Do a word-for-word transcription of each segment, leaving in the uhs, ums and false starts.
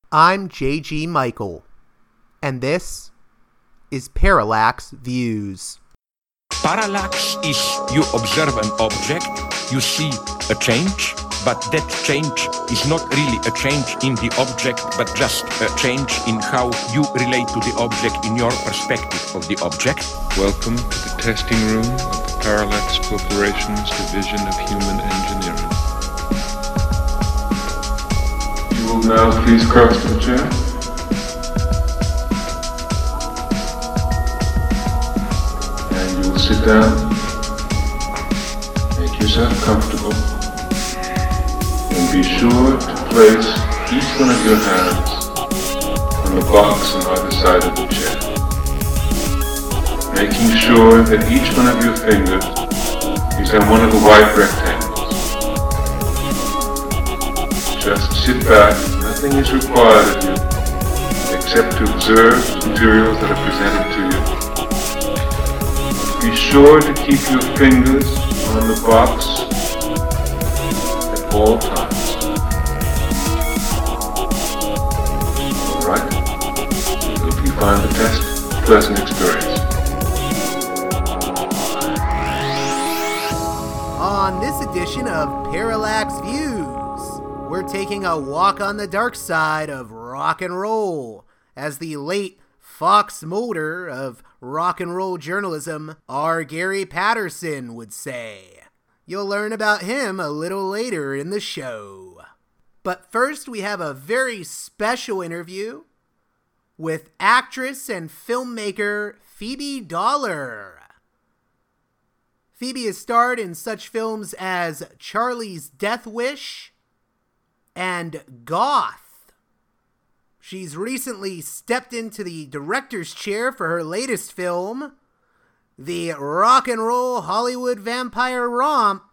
I'm J G Michael, and this is Parallax Views. Parallax is you observe an object, you see a change, but that change is not really a change in the object, but just a change in how you relate to the object in your perspective of the object. Welcome to the testing room of the Parallax Corporation's Division of Human Engineering. You will now please cross to the chair. And you will sit down. Make yourself comfortable. And be sure to place each one of your hands on the box on either side of the chair. Making sure that each one of your fingers is on one of the white rectangles. Just sit back, nothing is required of you except to observe the materials that are presented to you. Be sure to keep your fingers on the box at all times. Alright? If you find the test a pleasant experience. On this edition of Parallax Views, we're taking a walk on the dark side of rock and roll, as the late Fox Mulder of rock and roll journalism, R. Gary Patterson, would say. You'll learn about him a little later in the show. But first, we have a very special interview with actress and filmmaker Phoebe Dollar. Phoebe has starred in such films as Charlie's Death Wish and Goth. She's recently stepped into the director's chair for her latest film, the rock and roll Hollywood vampire romp,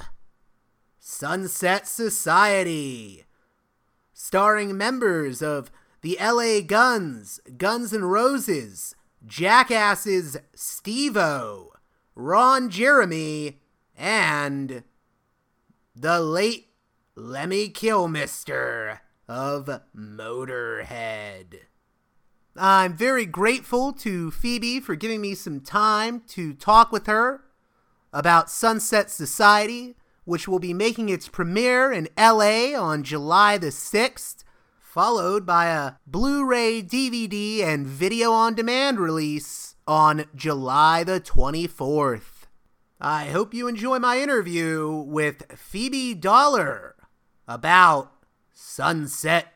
Sunset Society, starring members of the L A Guns, Guns N' Roses, Jackasses Steve-O, Ron Jeremy, and the late Lemmy Kilmister of Motorhead. I'm very grateful to Phoebe for giving me some time to talk with her about Sunset Society, which will be making its premiere in L A on July the sixth, followed by a Blu-ray, D V D, and video-on-demand release on July the twenty-fourth. I hope you enjoy my interview with Phoebe Dollar about Sunset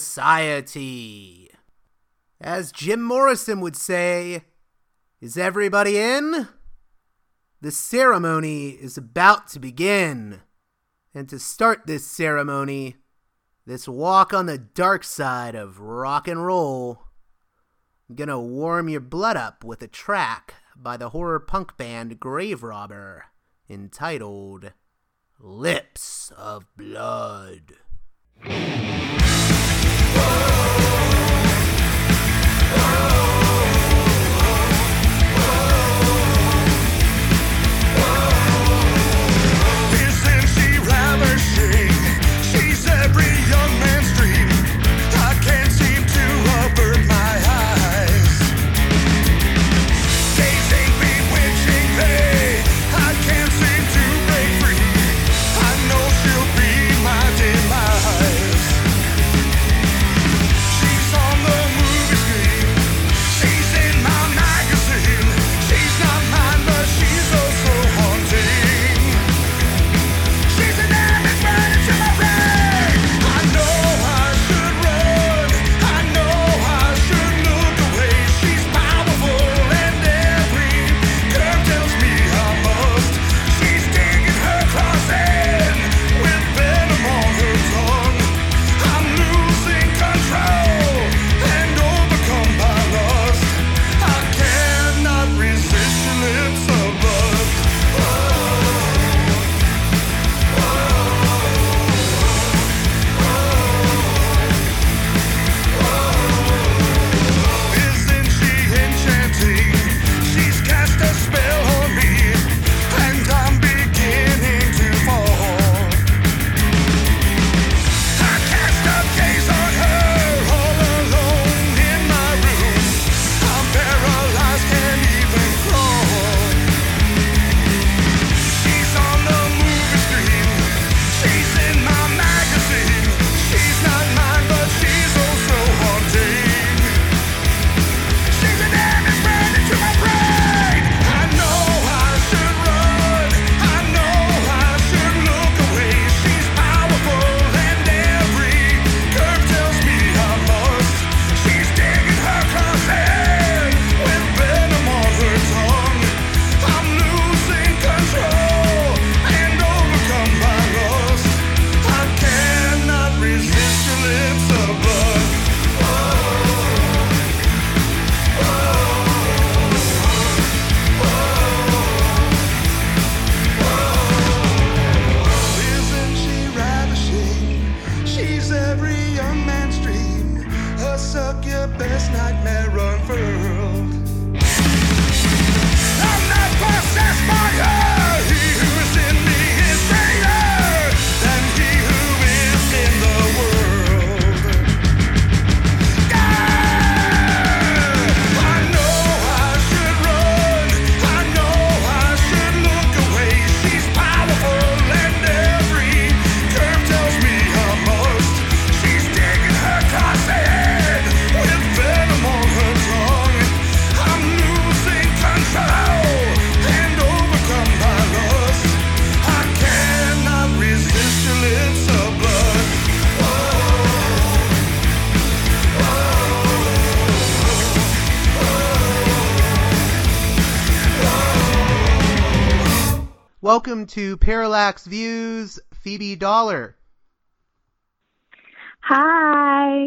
Society. As Jim Morrison would say, is everybody in? The ceremony is about to begin. And to start this ceremony, this walk on the dark side of rock and roll, I'm gonna warm your blood up with a track by the horror punk band Grave Robber entitled Lips of Blood. Isn't she ravishing? She's every young man's dream. I can't seem to avert my eyes. Gazing, bewitching, they I can't seem to break free. I know she'll be my demise. Welcome to Parallax Views, Phoebe Dollar. Hi.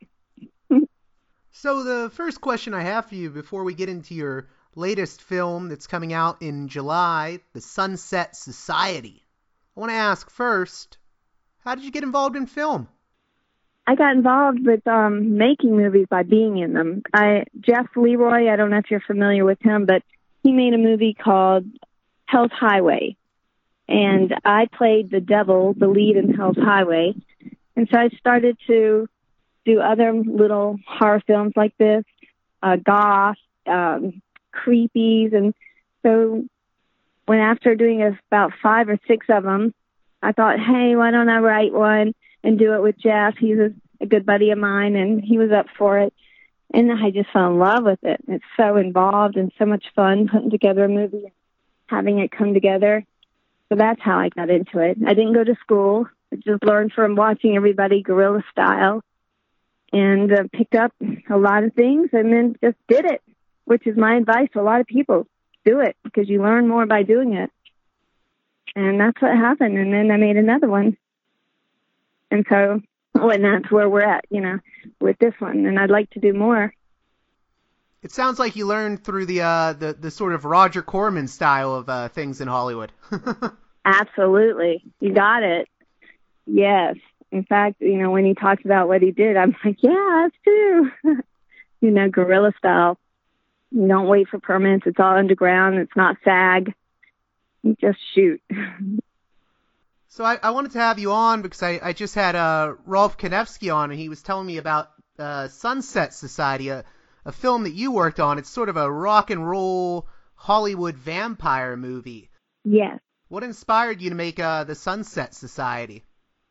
So the first question I have for you before we get into your latest film that's coming out in July, The Sunset Society. I want to ask first, how did you get involved in film? I got involved with um, making movies by being in them. I Jeff Leroy, I don't know if you're familiar with him, but he made a movie called Hell's Highway. And I played the devil, the lead in Hell's Highway. And so I started to do other little horror films like this, uh, goth, um, creepies. And so when after doing about five or six of them, I thought, hey, why don't I write one and do it with Jeff? He's a, a good buddy of mine, and he was up for it. And I just fell in love with it. It's so involved and so much fun putting together a movie and having it come together. So that's how I got into it. I didn't go to school. I just learned from watching everybody guerrilla style and uh, picked up a lot of things and then just did it, which is my advice to a lot of people. Do it because you learn more by doing it. And that's what happened. And then I made another one. And so, well, and that's where we're at, you know, with this one. And I'd like to do more. It sounds like you learned through the uh, the, the sort of Roger Corman style of uh, things in Hollywood. Absolutely. You got it. Yes. In fact, you know, when he talks about what he did, I'm like, yeah, us too. You know, guerrilla style. You don't wait for permits. It's all underground. It's not SAG. You just shoot. So I, I wanted to have you on because I, I just had uh, Rolf Konevsky on, and he was telling me about uh, Sunset Society, a, a film that you worked on. It's sort of a rock and roll Hollywood vampire movie. Yes. What inspired you to make uh, the Sunset Society?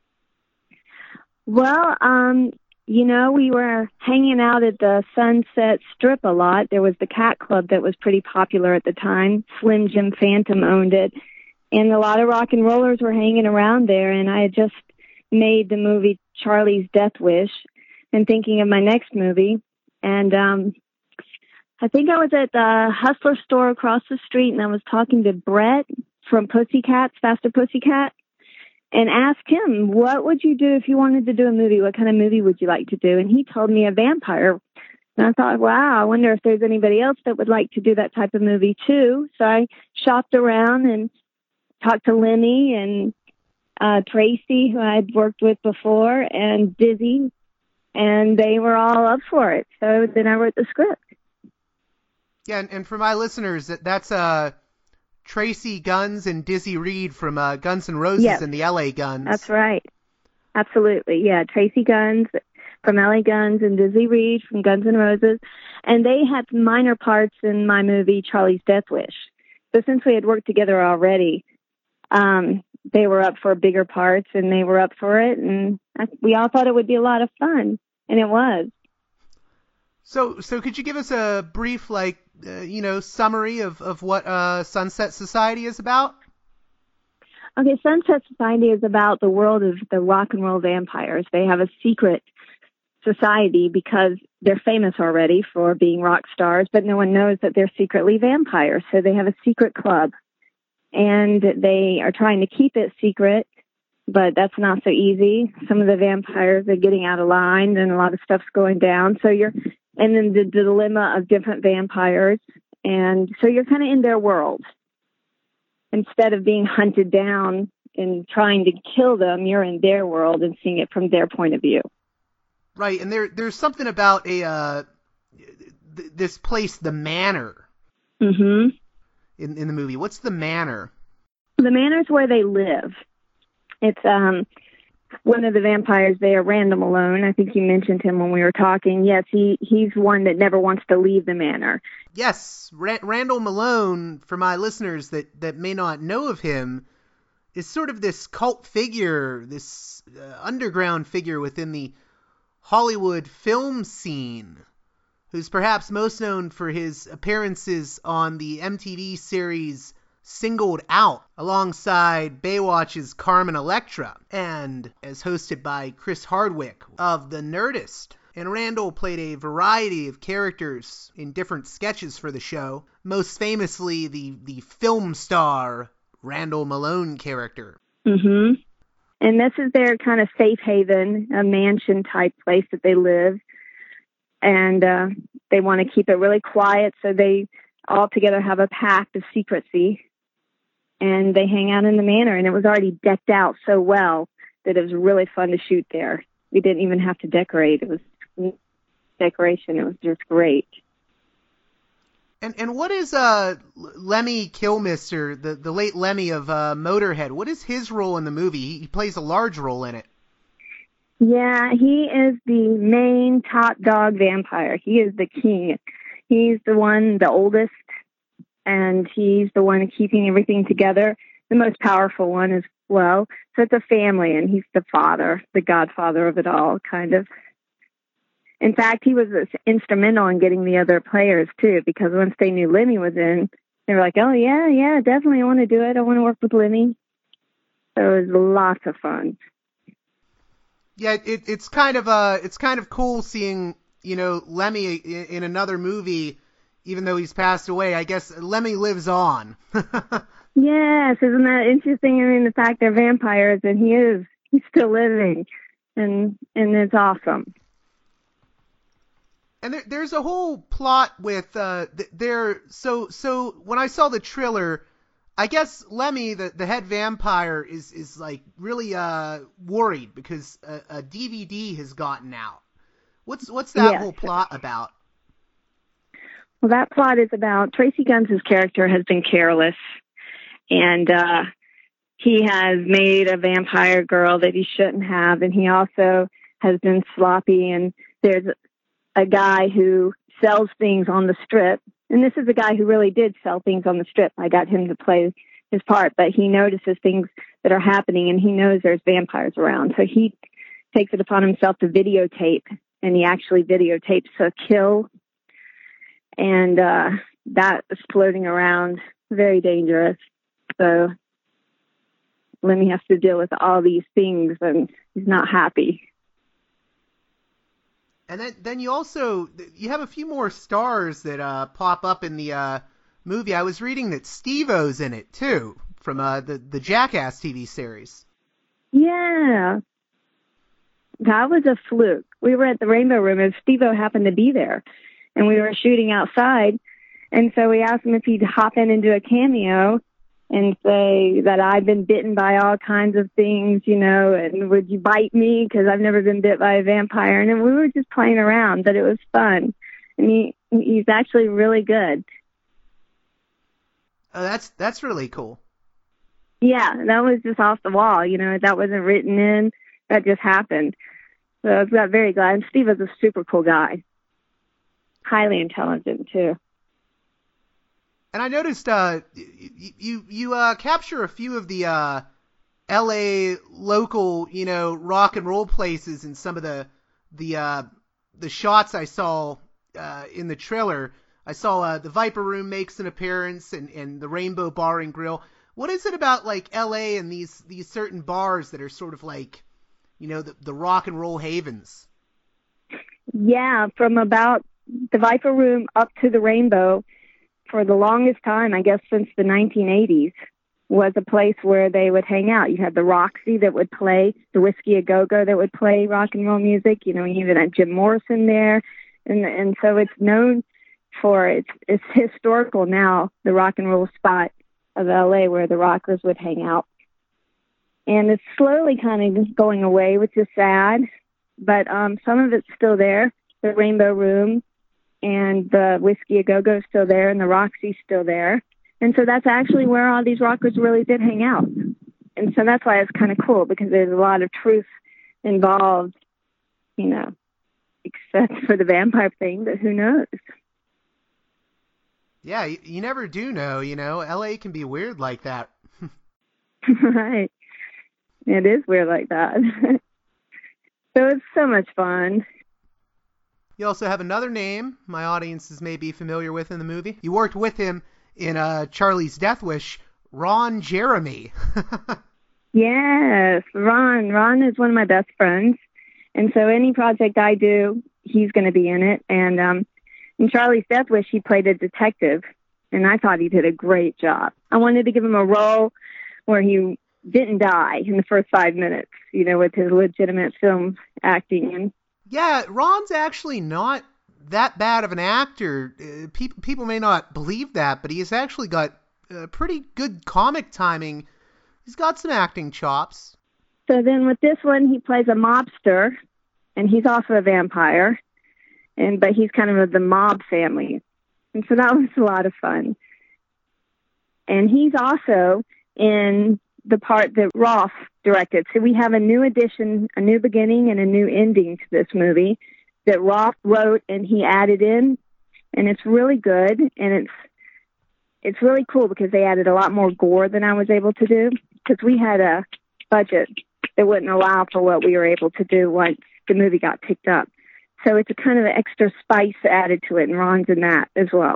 Well, um, you know, we were hanging out at the Sunset Strip a lot. There was the Cat Club that was pretty popular at the time. Slim Jim Phantom owned it. And a lot of rock and rollers were hanging around there. And I had just made the movie Charlie's Death Wish and thinking of my next movie. And um, I think I was at the Hustler store across the street, and I was talking to Brett from Pussycats, Faster Pussycat, and asked him, what would you do if you wanted to do a movie? What kind of movie would you like to do? And he told me a vampire. And I thought, wow, I wonder if there's anybody else that would like to do that type of movie too. So I shopped around and talked to Lemmy and uh, Tracy, who I'd worked with before, and Dizzy, and they were all up for it. So then I wrote the script. Yeah, and, and for my listeners, that that's uh, Tracy Guns and Dizzy Reed from uh, Guns N' Roses Yes. and the L A Guns. That's right. Absolutely. Yeah, Tracy Guns from L A Guns and Dizzy Reed from Guns N' Roses. And they had minor parts in my movie, Charlie's Death Wish. So since we had worked together already, um, they were up for bigger parts, and they were up for it. And I, we all thought it would be a lot of fun, and it was. So, so could you give us a brief, like, uh, you know, summary of, of what uh, Sunset Society is about? Okay, Sunset Society is about the world of the rock and roll vampires. They have a secret society because they're famous already for being rock stars, but no one knows that they're secretly vampires. So they have a secret club, and they are trying to keep it secret, but that's not so easy. Some of the vampires are getting out of line, and a lot of stuff's going down. So you're, and then the, the dilemma of different vampires. And so you're kind of in their world. Instead of being hunted down and trying to kill them, you're in their world and seeing it from their point of view. Right, and there there's something about a uh, th- this place, the Manor, Mm-hmm. in in the movie. What's the Manor? The Manor's where they live. It's um one of the vampires there, Randall Malone. I think you mentioned him when we were talking. Yes, he, he's one that never wants to leave the Manor. Yes, Ra- Randall Malone, for my listeners that, that may not know of him, is sort of this cult figure, this uh, underground figure within the Hollywood film scene, who's perhaps most known for his appearances on the M T V series Singled Out, alongside Baywatch's Carmen Electra, and as hosted by Chris Hardwick of The Nerdist. And Randall played a variety of characters in different sketches for the show, most famously the, the film star Randall Malone character. Mm-hmm. And this is their kind of safe haven, a mansion-type place that they live. And uh, they want to keep it really quiet, so they all together have a pact of secrecy. And they hang out in the manor, and it was already decked out so well that it was really fun to shoot there. We didn't even have to decorate. It was decoration. It was just great. And and what is uh Lemmy Kilmister, the, the late Lemmy of uh, Motorhead, what is his role in the movie? He, he plays a large role in it. Yeah, he is the main top dog vampire. He is the king. He's the one, the oldest, and he's the one keeping everything together. The most powerful one as well. So it's a family, and he's the father, the godfather of it all, kind of. In fact, he was instrumental in getting the other players, too, because once they knew Lemmy was in, they were like, oh, yeah, yeah, definitely I want to do it. I want to work with Lemmy. So it was lots of fun. Yeah, it, it's kind of uh, it's kind of cool seeing, you know, Lemmy in, in another movie, even though he's passed away. I guess Lemmy lives on. Yes, isn't that interesting? I mean, the fact they're vampires, and he is, he's still living, and and it's awesome. And there, there's a whole plot with uh, th- there. So so when I saw the trailer, I guess Lemmy, the, the head vampire, is is like really uh worried because a, a D V D has gotten out. What's what's that Yes. whole plot about? Well, that plot is about Tracy Guns' character has been careless, and uh, he has made a vampire girl that he shouldn't have, and he also has been sloppy, and there's a guy who sells things on the strip, and this is a guy who really did sell things on the strip. I got him to play his part, but he notices things that are happening, and he knows there's vampires around, so he takes it upon himself to videotape, and he actually videotapes a kill, and uh, that is floating around, very dangerous. So Lemmy has to deal with all these things, and he's not happy. And then then you also you have a few more stars that uh, pop up in the uh, movie. I was reading that Steve-O's in it too, from uh, the the Jackass T V series. Yeah, that was a fluke. We were at the Rainbow Room, and Steve-O happened to be there, and we were shooting outside, and so we asked him if he'd hop in and do a cameo and say that I've been bitten by all kinds of things, you know, and would you bite me? Because I've never been bit by a vampire. And then we were just playing around, but it was fun. And he he's actually really good. Oh, that's that's really cool. Yeah, that was just off the wall, you know, that wasn't written in. That just happened. So I got very glad. And Steve is a super cool guy. Highly intelligent, too. And I noticed uh, you you, you uh, capture a few of the uh, L A local, you know, rock and roll places in some of the the uh, the shots I saw uh, in the trailer. I saw uh, the Viper Room makes an appearance, and, and the Rainbow Bar and Grill. What is it about like L A and these these certain bars that are sort of like, you know, the, the rock and roll havens? Yeah, from about the Viper Room up to the Rainbow, for the longest time, I guess since the nineteen eighties, was a place where they would hang out. You had the Roxy that would play, the Whiskey A Go-Go that would play rock and roll music. You know, you even had Jim Morrison there. And and so it's known for, it's, it's historical now, the rock and roll spot of L A where the rockers would hang out. And it's slowly kind of going away, which is sad. But um, some of it's still there. The Rainbow Room and the Whiskey A Go-Go is still there, and the Roxy's still there. And so that's actually where all these rockers really did hang out. And so that's why it's kind of cool, because there's a lot of truth involved, you know, except for the vampire thing, but who knows? Yeah, you, you never do know, you know. L A can be weird like that. Right. It is weird like that. So it's so much fun. You also have another name my audiences may be familiar with in the movie. You worked with him in uh, Charlie's Death Wish, Ron Jeremy. Yes, Ron. Ron is one of my best friends. And so any project I do, he's going to be in it. And um, in Charlie's Death Wish, he played a detective. and I thought he did a great job. I wanted to give him a role where he didn't die in the first five minutes, you know, with his legitimate film acting. And yeah, Ron's actually not that bad of an actor. Uh, pe- people may not believe that, but he has actually got uh, pretty good comic timing. He's got some acting chops. So then with this one, he plays a mobster, and he's also a vampire, and but he's kind of the mob family. And so that was a lot of fun. And he's also in the part that Roth directed. So we have a new addition, a new beginning, and a new ending to this movie that Roth wrote and he added in, and it's really good, and it's it's really cool because they added a lot more gore than I was able to do, because we had a budget that wouldn't allow for what we were able to do once the movie got picked up. So it's a kind of extra spice added to it, and Ron's in that as well.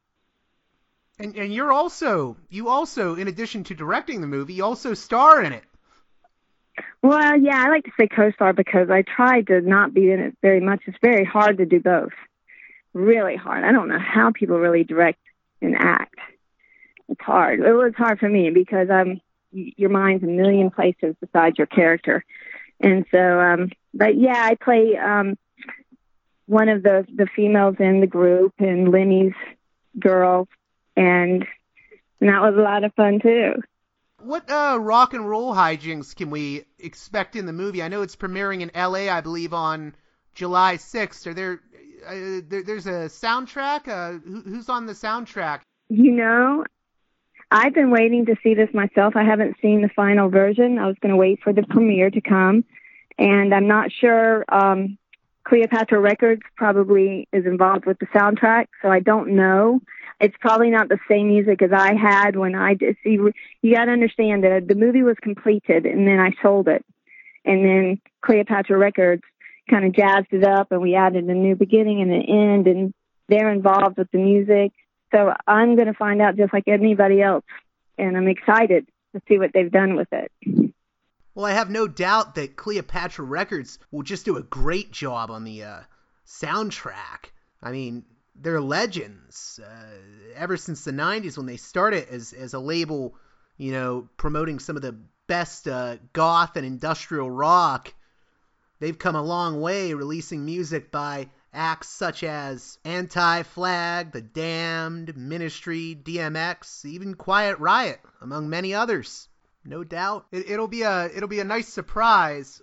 And and you're also, you also, in addition to directing the movie, you also star in it. Well, yeah, I like to say co-star because I tried to not be in it very much. It's very hard to do both. Really hard. I don't know how people really direct and act. It's hard. It was hard for me because I'm, your mind's a million places besides your character. And so, um, but yeah, I play um, one of the, the females in the group and Lemmy's girl, and, and that was a lot of fun too. What uh, rock and roll hijinks can we expect in the movie? I know it's premiering in L A, I believe, on July sixth. Are there, uh, there there's a soundtrack? Uh, who, who's on the soundtrack? You know, I've been waiting to see this myself. I haven't seen the final version. I was going to wait for the premiere to come, and I'm not sure. Um, Cleopatra Records probably is involved with the soundtrack, so I don't know. It's probably not the same music as I had when I did. See, you got to understand that the movie was completed, and then I sold it, and then Cleopatra Records kind of jazzed it up, and we added a new beginning and an end, and they're involved with the music. So I'm going to find out just like anybody else, and I'm excited to see what they've done with it. Well, I have no doubt that Cleopatra Records will just do a great job on the uh, soundtrack. I mean, they're legends. Uh, ever since the nineties when they started as, as a label, you know, promoting some of the best uh, goth and industrial rock, they've come a long way releasing music by acts such as Anti-Flag, The Damned, Ministry, D M X, even Quiet Riot, among many others. No doubt. It, it'll be a it'll be a nice surprise.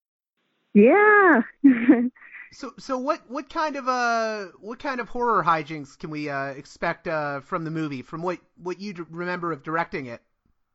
Yeah. so so what what kind of uh what kind of horror hijinks can we uh, expect uh, from the movie? From what what you d- remember of directing it?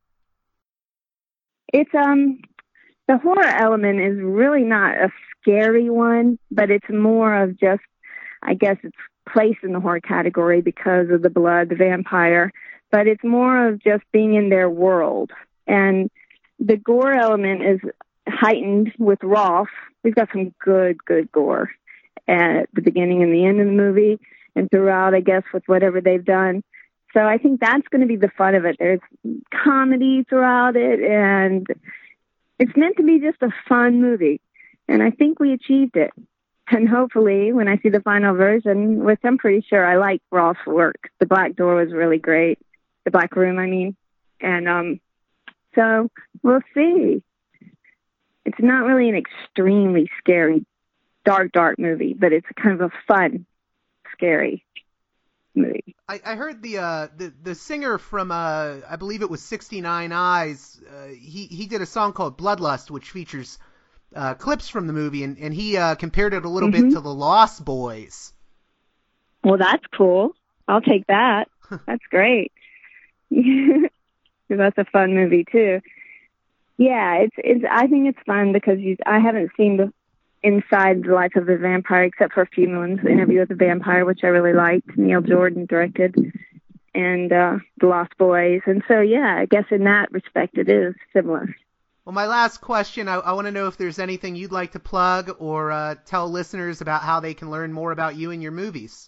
It's um the horror element is really not a scary one, but it's more of just, I guess it's placed in the horror category because of the blood, the vampire, but it's more of just being in their world. And the gore element is heightened with Rolf. We've got some good, good gore at the beginning and the end of the movie and throughout, I guess, with whatever they've done. So I think that's going to be the fun of it. There's comedy throughout it, and it's meant to be just a fun movie. And I think we achieved it. And hopefully, when I see the final version, which I'm pretty sure I like Rolf's work, The Black Door was really great. The Black Room, I mean. And um, so we'll see. It's not really an extremely scary, dark, dark movie, but it's kind of a fun, scary movie. I, I heard the uh the, the singer from uh I believe it was sixty-nine Eyes. Uh, he he did a song called Bloodlust, which features uh, clips from the movie, and and he uh, compared it a little Mm-hmm. bit to The Lost Boys. Well, that's cool. I'll take that. That's great. That's a fun movie too. Yeah, it's it's. I think it's fun because you, I haven't seen the inside the life of a vampire except for Phew Moon's Interview with the Vampire, which I really liked. Neil Jordan directed, and uh, The Lost Boys, and so yeah, I guess in that respect it is similar. Well, my last question, I, I want to know if there's anything you'd like to plug or uh, tell listeners about how they can learn more about you and your movies.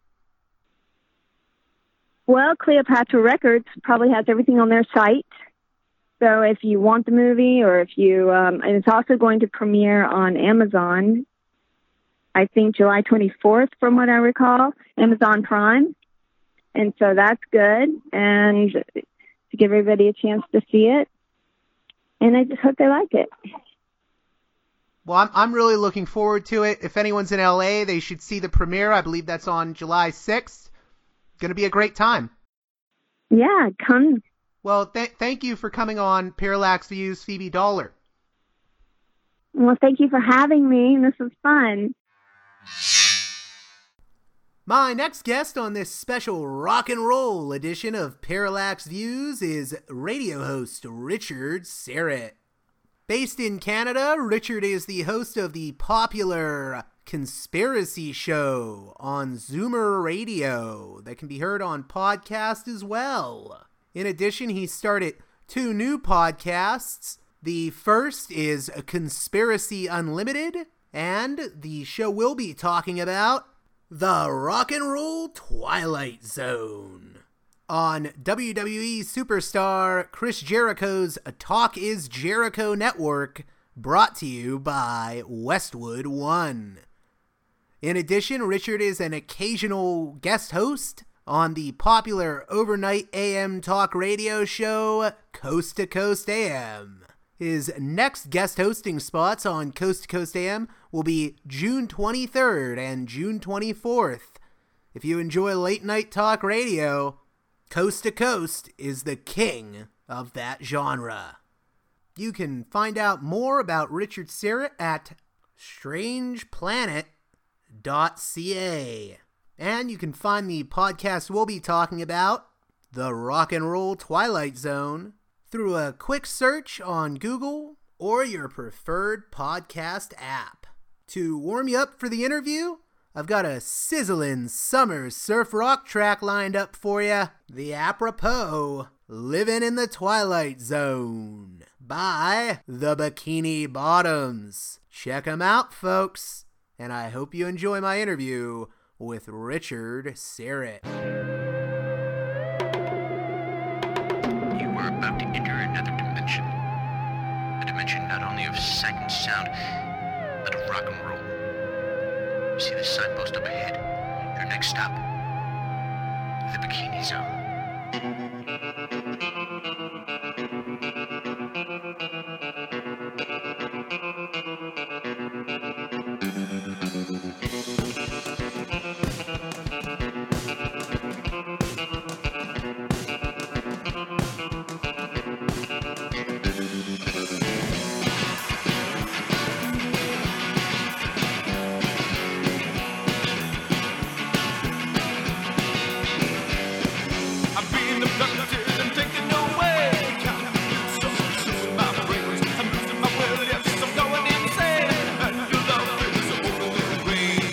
Well, Cleopatra Records probably has everything on their site. So if you want the movie or if you, um, and it's also going to premiere on Amazon, I think July twenty-fourth, from what I recall, Amazon Prime. And so that's good. And to give everybody a chance to see it. And I just hope they like it. Well, I'm I'm really looking forward to it. If anyone's in L A, they should see the premiere. I believe that's on July sixth. Going to be a great time. Yeah, come. Well, th- thank you for coming on Parallax Views, Phoebe Dollar. Well, thank you for having me. This was fun. My next guest on this special rock and roll edition of Parallax Views is radio host Richard Syrett. Based in Canada, Richard is the host of the popular Conspiracy Show on Zoomer Radio that can be heard on podcast as well. In addition, he started two new podcasts. The first is Conspiracy Unlimited, and the show will be talking about the Rock and Roll Twilight Zone. On W W E superstar Chris Jericho's Talk Is Jericho Network, brought to you by Westwood One. In addition, Richard is an occasional guest host on the popular overnight A M talk radio show Coast to Coast A M. His next guest hosting spots on Coast to Coast A M will be June twenty-third and June twenty-fourth. If you enjoy late night talk radio, Coast to Coast is the king of that genre. You can find out more about Richard Syrett at strange planet dot c a. And you can find the podcast we'll be talking about, The Rock and Roll Twilight Zone, through a quick search on Google or your preferred podcast app. To warm you up for the interview, I've got a sizzling summer surf rock track lined up for you. The apropos Living in the Twilight Zone by the Bikini Bottoms. Check them out, folks. And I hope you enjoy my interview with Richard Syrett. You are about to enter another dimension. A dimension not only of sight and sound, but of rock and roll. You see the signpost up ahead. Your next stop, the Bikini Zone. I'm being abducted and taken away. So, so, my brains, I'm losing my will, yes, I'm going insane. And your love is older than the rain.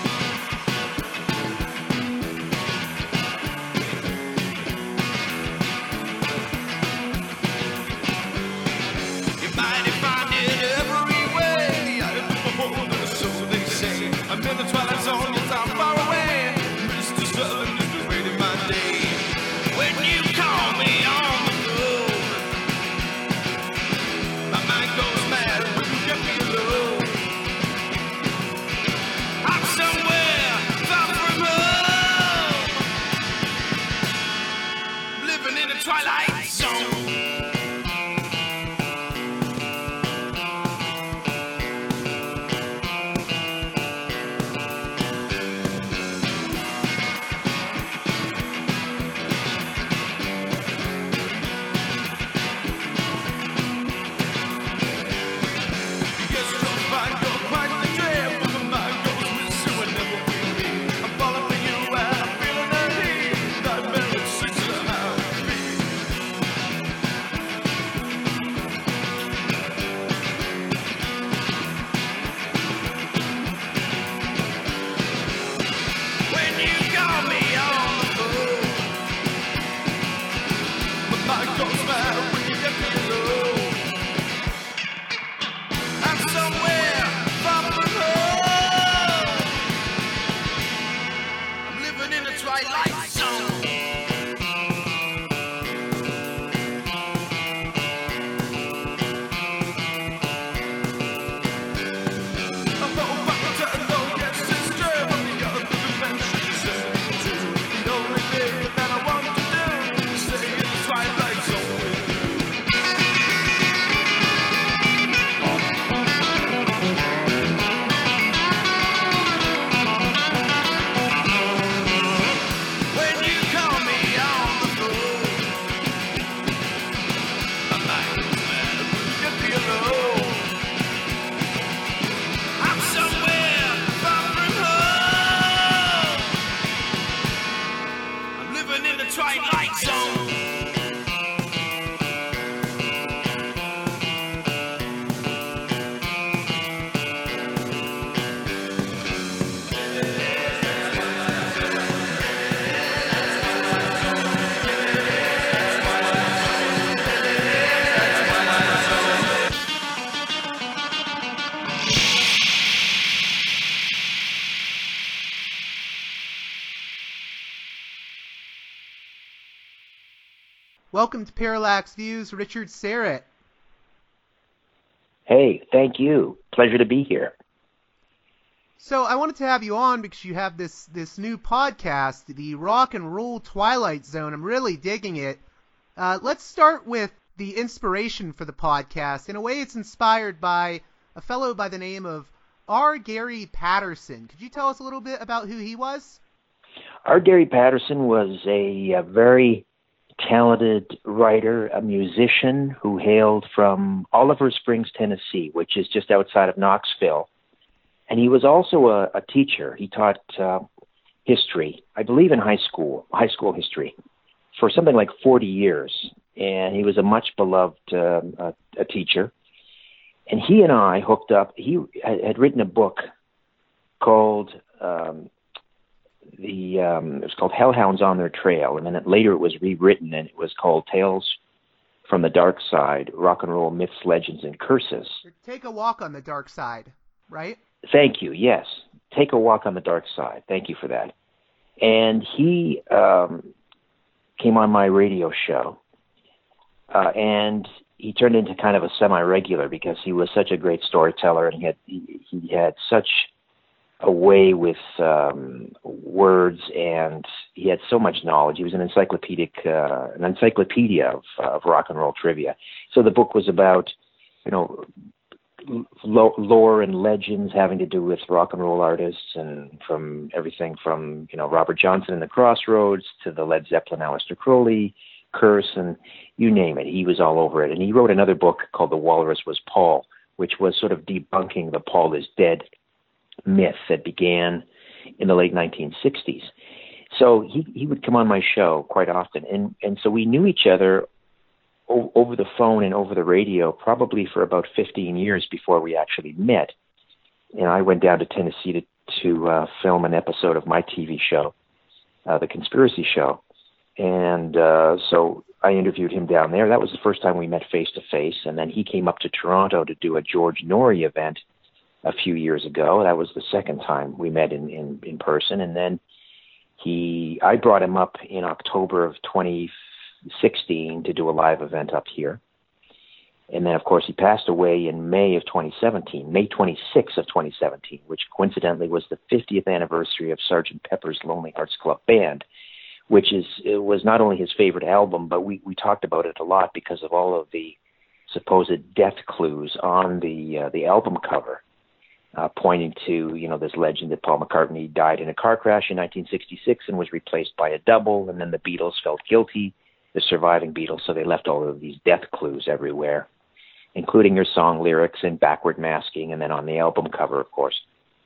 You might find it every way. I am beholden, so they say. I'm in the twilight zone, yes, I'm far away. Mister Southern is just waiting my day. When you call me on the road, my mind goes mad when you get me alone. I'm somewhere far from home, living in a twilight zone. Welcome to Parallax Views, Richard Serrett. Hey, thank you. Pleasure to be here. So I wanted to have you on because you have this, this new podcast, the Rock and Roll Twilight Zone. I'm really digging it. Uh, let's start with the inspiration for the podcast. In a way, it's inspired by a fellow by the name of R. Gary Patterson. Could you tell us a little bit about who he was? R. Gary Patterson was a, a very talented writer, a musician who hailed from Oliver Springs, Tennessee, which is just outside of Knoxville. And he was also a, a teacher. He taught uh, history, I believe in high school, high school history, for something like forty years. And he was a much beloved uh, a, a teacher. And he and I hooked up. He had written a book called um, the um, it was called Hellhounds on Their Trail, and then it, later it was rewritten, and it was called Tales from the Dark Side: Rock and Roll Myths, Legends, and Curses. Take a Walk on the Dark Side, right? Thank you. Yes, Take a Walk on the Dark Side. Thank you for that. And he um, came on my radio show, uh, and he turned into kind of a semi-regular because he was such a great storyteller, and he had he, he had such a way with um, words, and he had so much knowledge. He was an encyclopedic, uh, an encyclopedia of, uh, of rock and roll trivia. So the book was about, you know, lo- lore and legends having to do with rock and roll artists, and from everything from, you know, Robert Johnson and the Crossroads to the Led Zeppelin, Aleister Crowley, Curse, and you name it. He was all over it. And he wrote another book called The Walrus Was Paul, which was sort of debunking the Paul is dead myth that began in the late nineteen sixties. So he, he would come on my show quite often. And, and so we knew each other o- over the phone and over the radio probably for about fifteen years before we actually met. And I went down to Tennessee to, to uh, film an episode of my T V show, uh, The Conspiracy Show. And uh, so I interviewed him down there. That was the first time we met face-to-face. And then he came up to Toronto to do a George Norrie event a few years ago. That was the second time we met in, in, in person. And then he, I brought him up in October of twenty sixteen to do a live event up here. And then, of course, he passed away in May of twenty seventeen, May twenty-sixth of twenty seventeen, which coincidentally was the fiftieth anniversary of Sergeant Pepper's Lonely Hearts Club Band, which is it was not only his favorite album, but we, we talked about it a lot because of all of the supposed death clues on the uh, the album cover. Uh, pointing to, you know, this legend that Paul McCartney died in a car crash in nineteen sixty-six and was replaced by a double, and then the Beatles felt guilty, the surviving Beatles, so they left all of these death clues everywhere, including their song lyrics and backward masking, and then on the album cover, of course.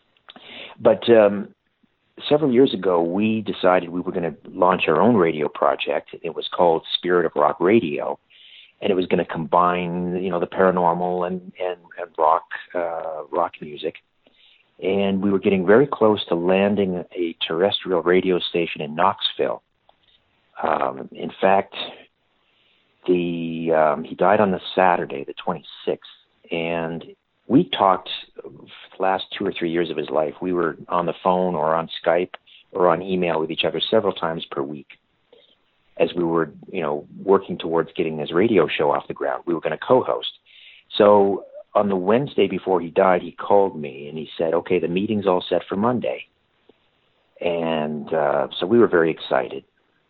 But um, several years ago, we decided we were going to launch our own radio project. It was called Spirit of Rock Radio. And it was going to combine, you know, the paranormal and, and, and rock uh, rock music. And we were getting very close to landing a terrestrial radio station in Knoxville. Um, in fact, the um, he died on the Saturday, the twenty-sixth. And we talked for the last two or three years of his life. We were on the phone or on Skype or on email with each other several times per week, as we were, you know, working towards getting this radio show off the ground. We were going to co-host. So on the Wednesday before he died, he called me and he said, okay, the meeting's all set for Monday. And uh, so we were very excited.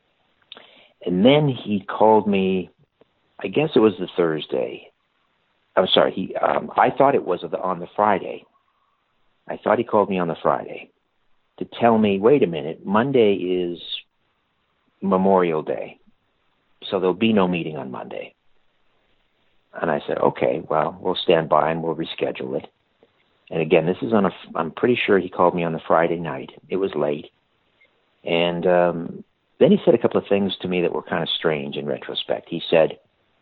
And then he called me, I guess it was the Thursday. I'm sorry, he. Um, I thought it was on the Friday. I thought he called me on the Friday to tell me, wait a minute, Monday is Memorial Day, so there'll be no meeting on Monday. And I said, okay, well, we'll stand by and we'll reschedule it. And again, this is on a, I'm pretty sure he called me on the Friday night. It was late. And um, then he said a couple of things to me that were kind of strange in retrospect. He said,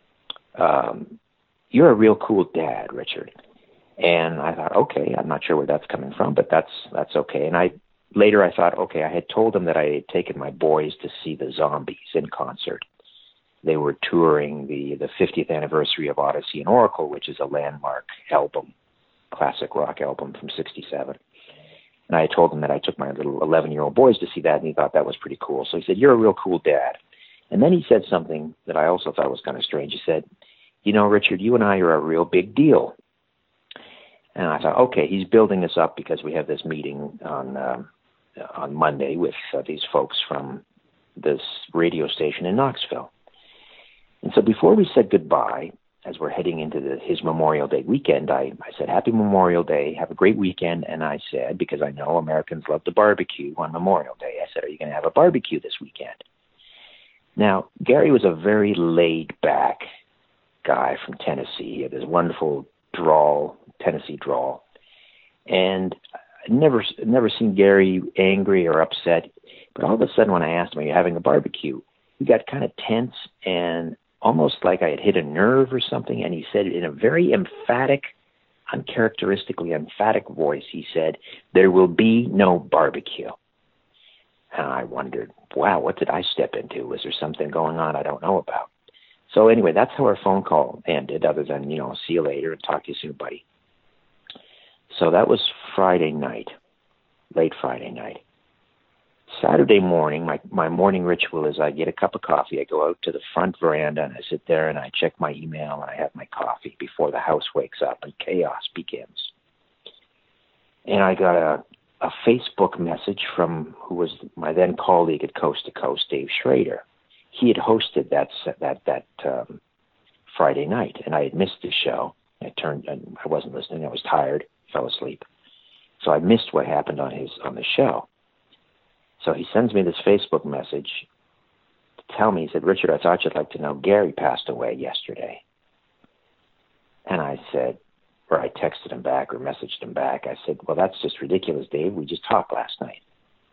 um, you're a real cool dad, Richard. And I thought, okay, I'm not sure where that's coming from, but that's that's okay. And I Later, I thought, okay, I had told them that I had taken my boys to see the Zombies in concert. They were touring the, the fiftieth anniversary of Odyssey and Oracle, which is a landmark album, classic rock album from sixty-seven. And I told him that I took my little eleven-year-old boys to see that, and he thought that was pretty cool. So he said, you're a real cool dad. And then he said something that I also thought was kind of strange. He said, you know, Richard, you and I are a real big deal. And I thought, okay, he's building this up because we have this meeting on um, on Monday with uh, these folks from this radio station in Knoxville. And so before we said goodbye, as we're heading into the, his Memorial Day weekend, I, I said, Happy Memorial Day, have a great weekend. And I said, because I know Americans love to barbecue on Memorial Day, I said, are you going to have a barbecue this weekend? Now, Gary was a very laid-back guy from Tennessee. He had this wonderful drawl, Tennessee drawl. And I'd never, never seen Gary angry or upset. But all of a sudden when I asked him, are you having a barbecue? He got kind of tense and almost like I had hit a nerve or something. And he said in a very emphatic, uncharacteristically emphatic voice, he said, there will be no barbecue. And I wondered, wow, what did I step into? Was there something going on I don't know about? So anyway, that's how our phone call ended, other than, you know, see you later and talk to you soon, buddy. So that was Friday night, late Friday night. Saturday morning, my, my morning ritual is I get a cup of coffee. I go out to the front veranda and I sit there and I check my email and I have my coffee before the house wakes up and chaos begins. And I got a, a Facebook message from who was my then colleague at Coast to Coast, Dave Schrader. He had hosted that that that um, Friday night, and I had missed the show. I turned, and I wasn't listening. I was tired, fell asleep, so I missed what happened on his on the show. So he sends me this Facebook message to tell me. He said, "Richard, I thought you'd like to know Gary passed away yesterday." And I said, or I texted him back or messaged him back. I said, "Well, that's just ridiculous, Dave. We just talked last night."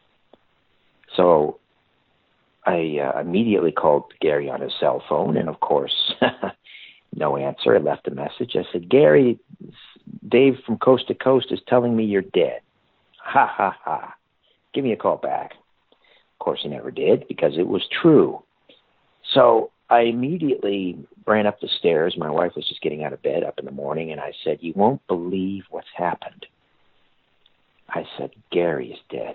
So I uh, immediately called Gary on his cell phone, and of course, no answer. I left a message. I said, "Gary, Dave from Coast to Coast is telling me you're dead. Ha, ha, ha. Give me a call back." Of course, he never did because it was true. So I immediately ran up the stairs. My wife was just getting out of bed up in the morning, and I said, "You won't believe what's happened." I said, "Gary is dead."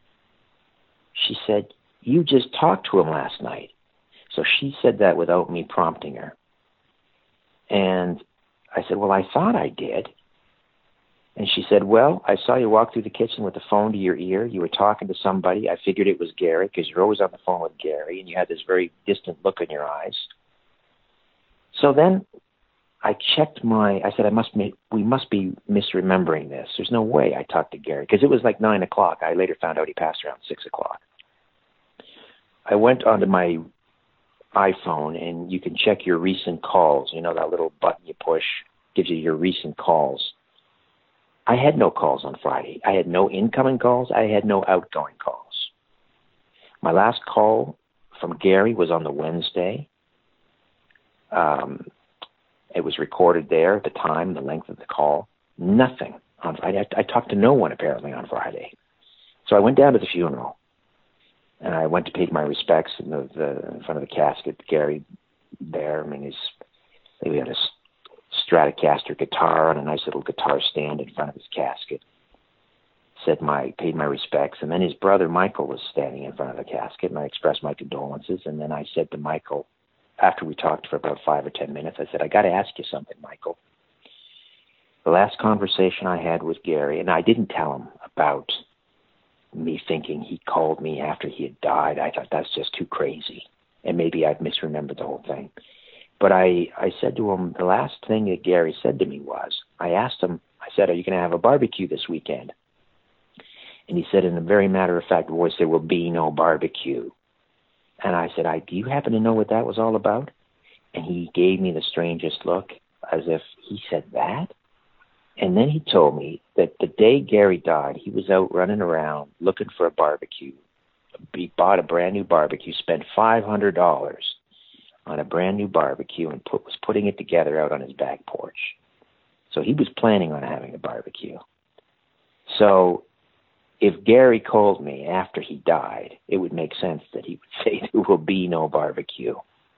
She said, "You just talked to him last night." So she said that without me prompting her. And I said, "Well, I thought I did." And she said, "Well, I saw you walk through the kitchen with the phone to your ear. You were talking to somebody. I figured it was Gary because you're always on the phone with Gary, and you had this very distant look in your eyes." So then I checked my, I said, I must make, we must be misremembering this. There's no way I talked to Gary because it was like nine o'clock. I later found out he passed around six o'clock. I went onto my iPhone, and you can check your recent calls. You know, that little button you push gives you your recent calls. I had no calls on Friday. I had no incoming calls. I had no outgoing calls. My last call from Gary was on the Wednesday. Um, it was recorded there at the time, the length of the call. Nothing on Friday. I, I talked to no one apparently on Friday. So I went down to the funeral. And I went to pay my respects in, the, the, in front of the casket. Gary there, I mean, he's, he had a Stratocaster guitar on a nice little guitar stand in front of his casket. Said my, paid my respects. And then his brother Michael was standing in front of the casket, and I expressed my condolences. And then I said to Michael, after we talked for about five or ten minutes, I said, "I got to ask you something, Michael. The last conversation I had with Gary," and I didn't tell him about me thinking he called me after he had died. I thought that's just too crazy. And maybe I've misremembered the whole thing. But I, I said to him, the last thing that Gary said to me was, I asked him, I said, "Are you going to have a barbecue this weekend?" And he said in a very matter-of-fact voice, "There will be no barbecue." And I said, I, do you happen to know what that was all about? And he gave me the strangest look, as if he said that. And then he told me that the day Gary died, he was out running around looking for a barbecue. He bought a brand new barbecue, spent five hundred dollars on a brand new barbecue, and put, was putting it together out on his back porch. So he was planning on having a barbecue. So if Gary called me after he died, it would make sense that he would say there will be no barbecue.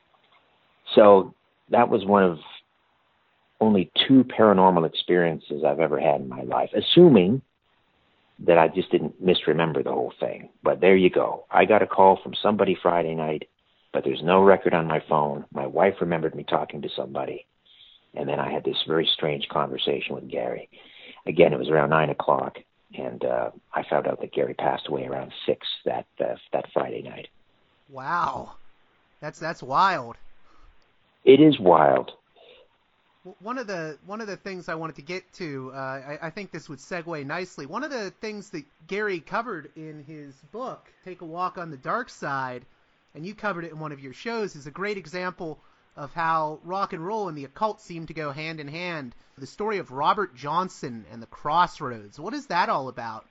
So that was one of only two paranormal experiences I've ever had in my life, assuming that I just didn't misremember the whole thing. But there you go. I got a call from somebody Friday night but there's no record on my phone. My wife remembered me talking to somebody, and then I had this very strange conversation with Gary. Again, it was around nine o'clock, and uh, I found out that Gary passed away around six that uh, that Friday night. Wow, that's that's wild. It is wild. One of the one of the things I wanted to get to, uh, I, I think this would segue nicely. One of the things that Gary covered in his book, Take a Walk on the Dark Side, and you covered it in one of your shows, is a great example of how rock and roll and the occult seem to go hand in hand. The story of Robert Johnson and the Crossroads. What is that all about?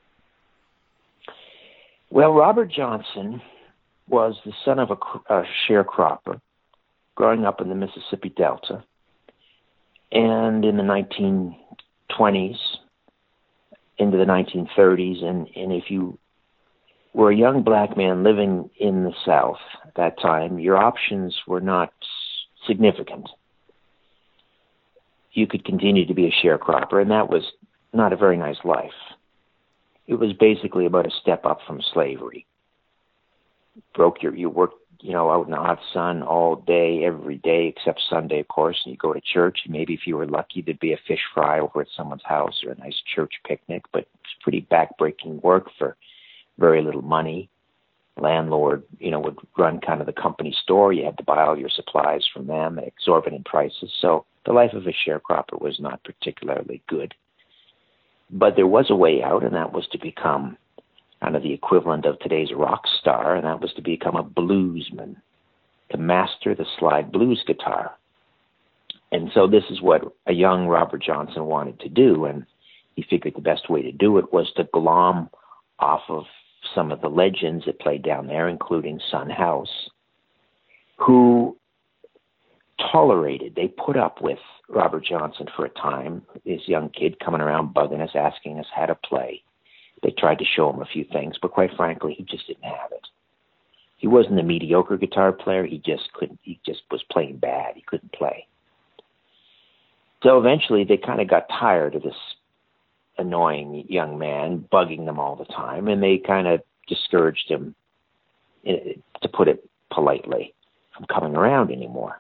Well, Robert Johnson was the son of a, a sharecropper growing up in the Mississippi Delta. And in the nineteen twenties, into the nineteen thirties, and, and if you were a young black man living in the South at that time, your options were not significant. You could continue to be a sharecropper, and that was not a very nice life. It was basically about a step up from slavery. Broke your, you worked, you know, out in the hot sun all day, every day, except Sunday, of course, and you go to church, and maybe if you were lucky, there'd be a fish fry over at someone's house or a nice church picnic, but it's pretty backbreaking work for very little money. Landlord, you know, would run kind of the company store. You had to buy all your supplies from them at exorbitant prices. So the life of a sharecropper was not particularly good. But there was a way out, and that was to become kind of the equivalent of today's rock star, and that was to become a bluesman, to master the slide blues guitar. And so this is what a young Robert Johnson wanted to do, and he figured the best way to do it was to glom off of some of the legends that played down there, including Son House, who tolerated, they put up with Robert Johnson for a time, this young kid coming around bugging us, asking us how to play. They tried to show him a few things, but quite frankly, he just didn't have it. He wasn't a mediocre guitar player. He just couldn't, he just was playing bad. He couldn't play. So eventually they kind of got tired of this annoying young man bugging them all the time, and they kind of discouraged him, to put it politely, from coming around anymore.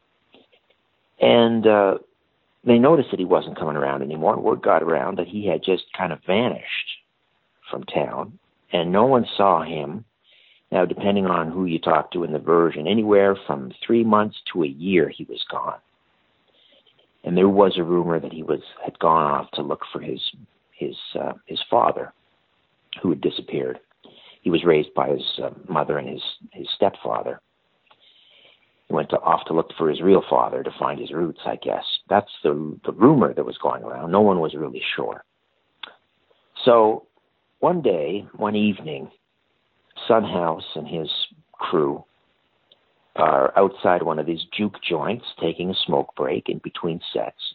And uh, they noticed that he wasn't coming around anymore, and word got around that he had just kind of vanished from town, and no one saw him. Now, depending on who you talk to in the version, anywhere from three months to a year he was gone. And there was a rumor that he was had gone off to look for his his uh, his father, who had disappeared. He was raised by his uh, mother and his his stepfather. He went to, off to look for his real father to find his roots, I guess. That's the the rumor that was going around. No one was really sure. So one day, one evening, Son House and his crew are outside one of these juke joints taking a smoke break in between sets.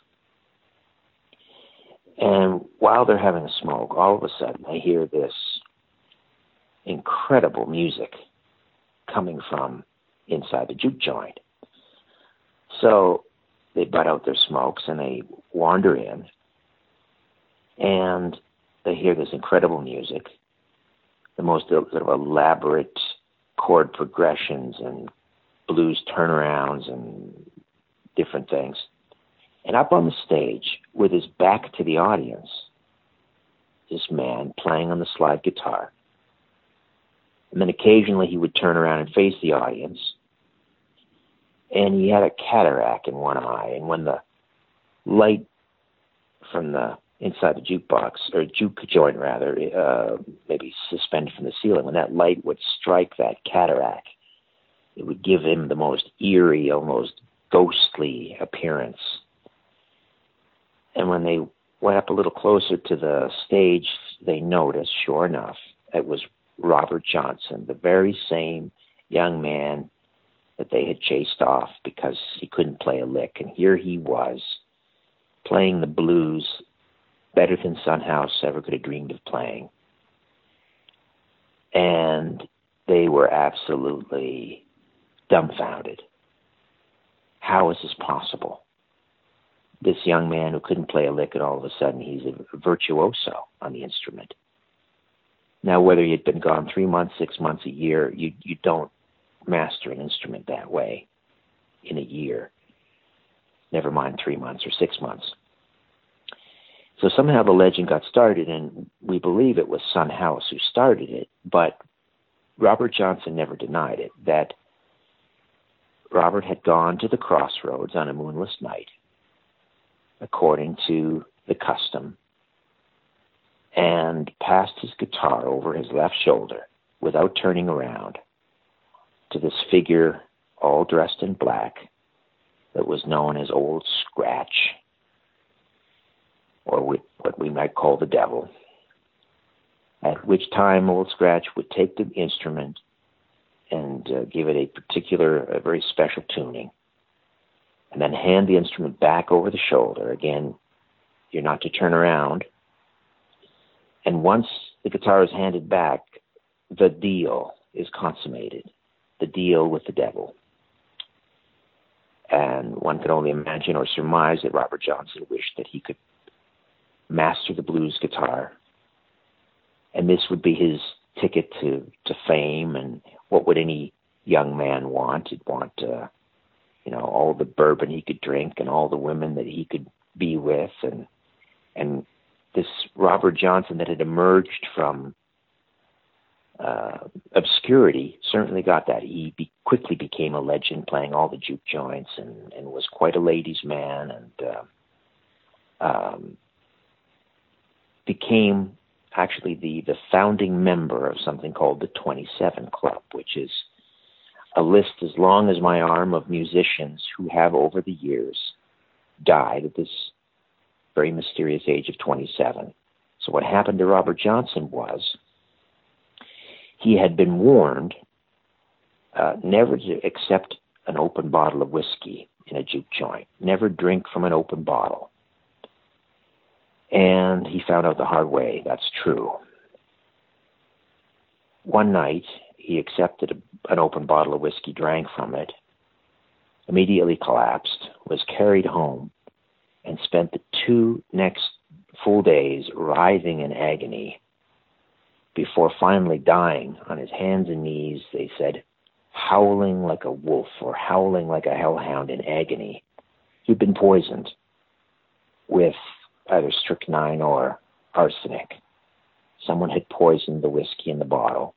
And while they're having a smoke, all of a sudden they hear this incredible music coming from inside the juke joint. So they butt out their smokes and they wander in, and they hear this incredible music, the most sort of elaborate chord progressions and blues turnarounds and different things. And up on the stage, with his back to the audience, this man playing on the slide guitar. And then occasionally he would turn around and face the audience. And he had a cataract in one eye. And when the light from the inside the jukebox, or juke joint rather, uh, maybe suspended from the ceiling, when that light would strike that cataract, it would give him the most eerie, almost ghostly appearance. And when they went up a little closer to the stage, they noticed, sure enough, it was Robert Johnson, the very same young man that they had chased off because he couldn't play a lick. And here he was, playing the blues better than Son House ever could have dreamed of playing. And they were absolutely dumbfounded. How is this possible? This young man who couldn't play a lick, and all of a sudden he's a virtuoso on the instrument. Now, whether he had been gone three months, six months, a year, you you don't master an instrument that way in a year, never mind three months or six months. So somehow the legend got started, and we believe it was Son House who started it, but Robert Johnson never denied it, that Robert had gone to the crossroads on a moonless night, according to the custom, and passed his guitar over his left shoulder without turning around to this figure all dressed in black that was known as Old Scratch, or what we might call the devil, at which time Old Scratch would take the instrument and uh, give it a particular, a very special tuning, and then hand the instrument back over the shoulder. Again, you're not to turn around. And once the guitar is handed back, the deal is consummated, the deal with the devil. And one could only imagine or surmise that Robert Johnson wished that he could master the blues guitar, and this would be his ticket to, to fame. And what would any young man want? He'd want, uh, you know, all the bourbon he could drink and all the women that he could be with, and and this Robert Johnson that had emerged from uh, obscurity certainly got that. He be, quickly became a legend, playing all the juke joints, and, and was quite a ladies' man, and uh, um, became actually the, the founding member of something called the twenty-seven Club, which is a list as long as my arm of musicians who have over the years died at this very mysterious age of twenty-seven. So what happened to Robert Johnson was he had been warned uh, never to accept an open bottle of whiskey in a juke joint, never drink from an open bottle. And he found out the hard way that's true. One night, he accepted a, an open bottle of whiskey, drank from it, immediately collapsed, was carried home, and spent the two next full days writhing in agony before finally dying on his hands and knees, they said, howling like a wolf or howling like a hellhound in agony. He'd been poisoned with either strychnine or arsenic. Someone had poisoned the whiskey in the bottle.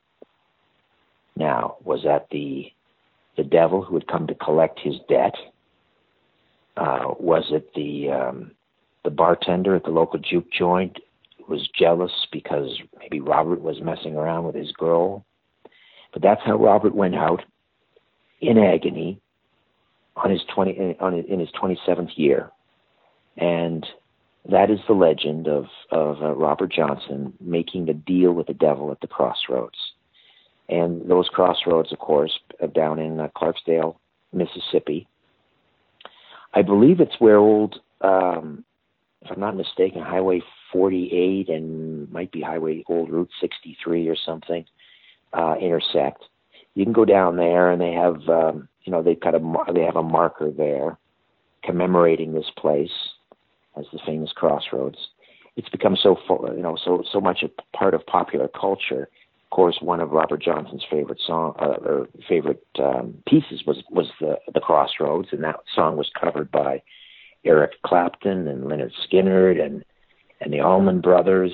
Now, was that the the devil who had come to collect his debt? Uh, was it the um, the bartender at the local juke joint who was jealous because maybe Robert was messing around with his girl? But that's how Robert went out in agony on his twenty on his, in his twenty-seventh year, and that is the legend of of uh, Robert Johnson making the deal with the devil at the crossroads. And those crossroads, of course, down in uh, Clarksdale, Mississippi. I believe it's where old, um, if I'm not mistaken, Highway forty-eight and might be Highway Old Route sixty-three or something uh, intersect. You can go down there, and they have, um, you know, they've got a they have a marker there commemorating this place as the famous crossroads. It's become so, you know, so so much a part of popular culture. Of course, one of Robert Johnson's favorite song uh, or favorite um, pieces was was the the Crossroads, and that song was covered by Eric Clapton and Lynyrd Skynyrd and and the Allman Brothers,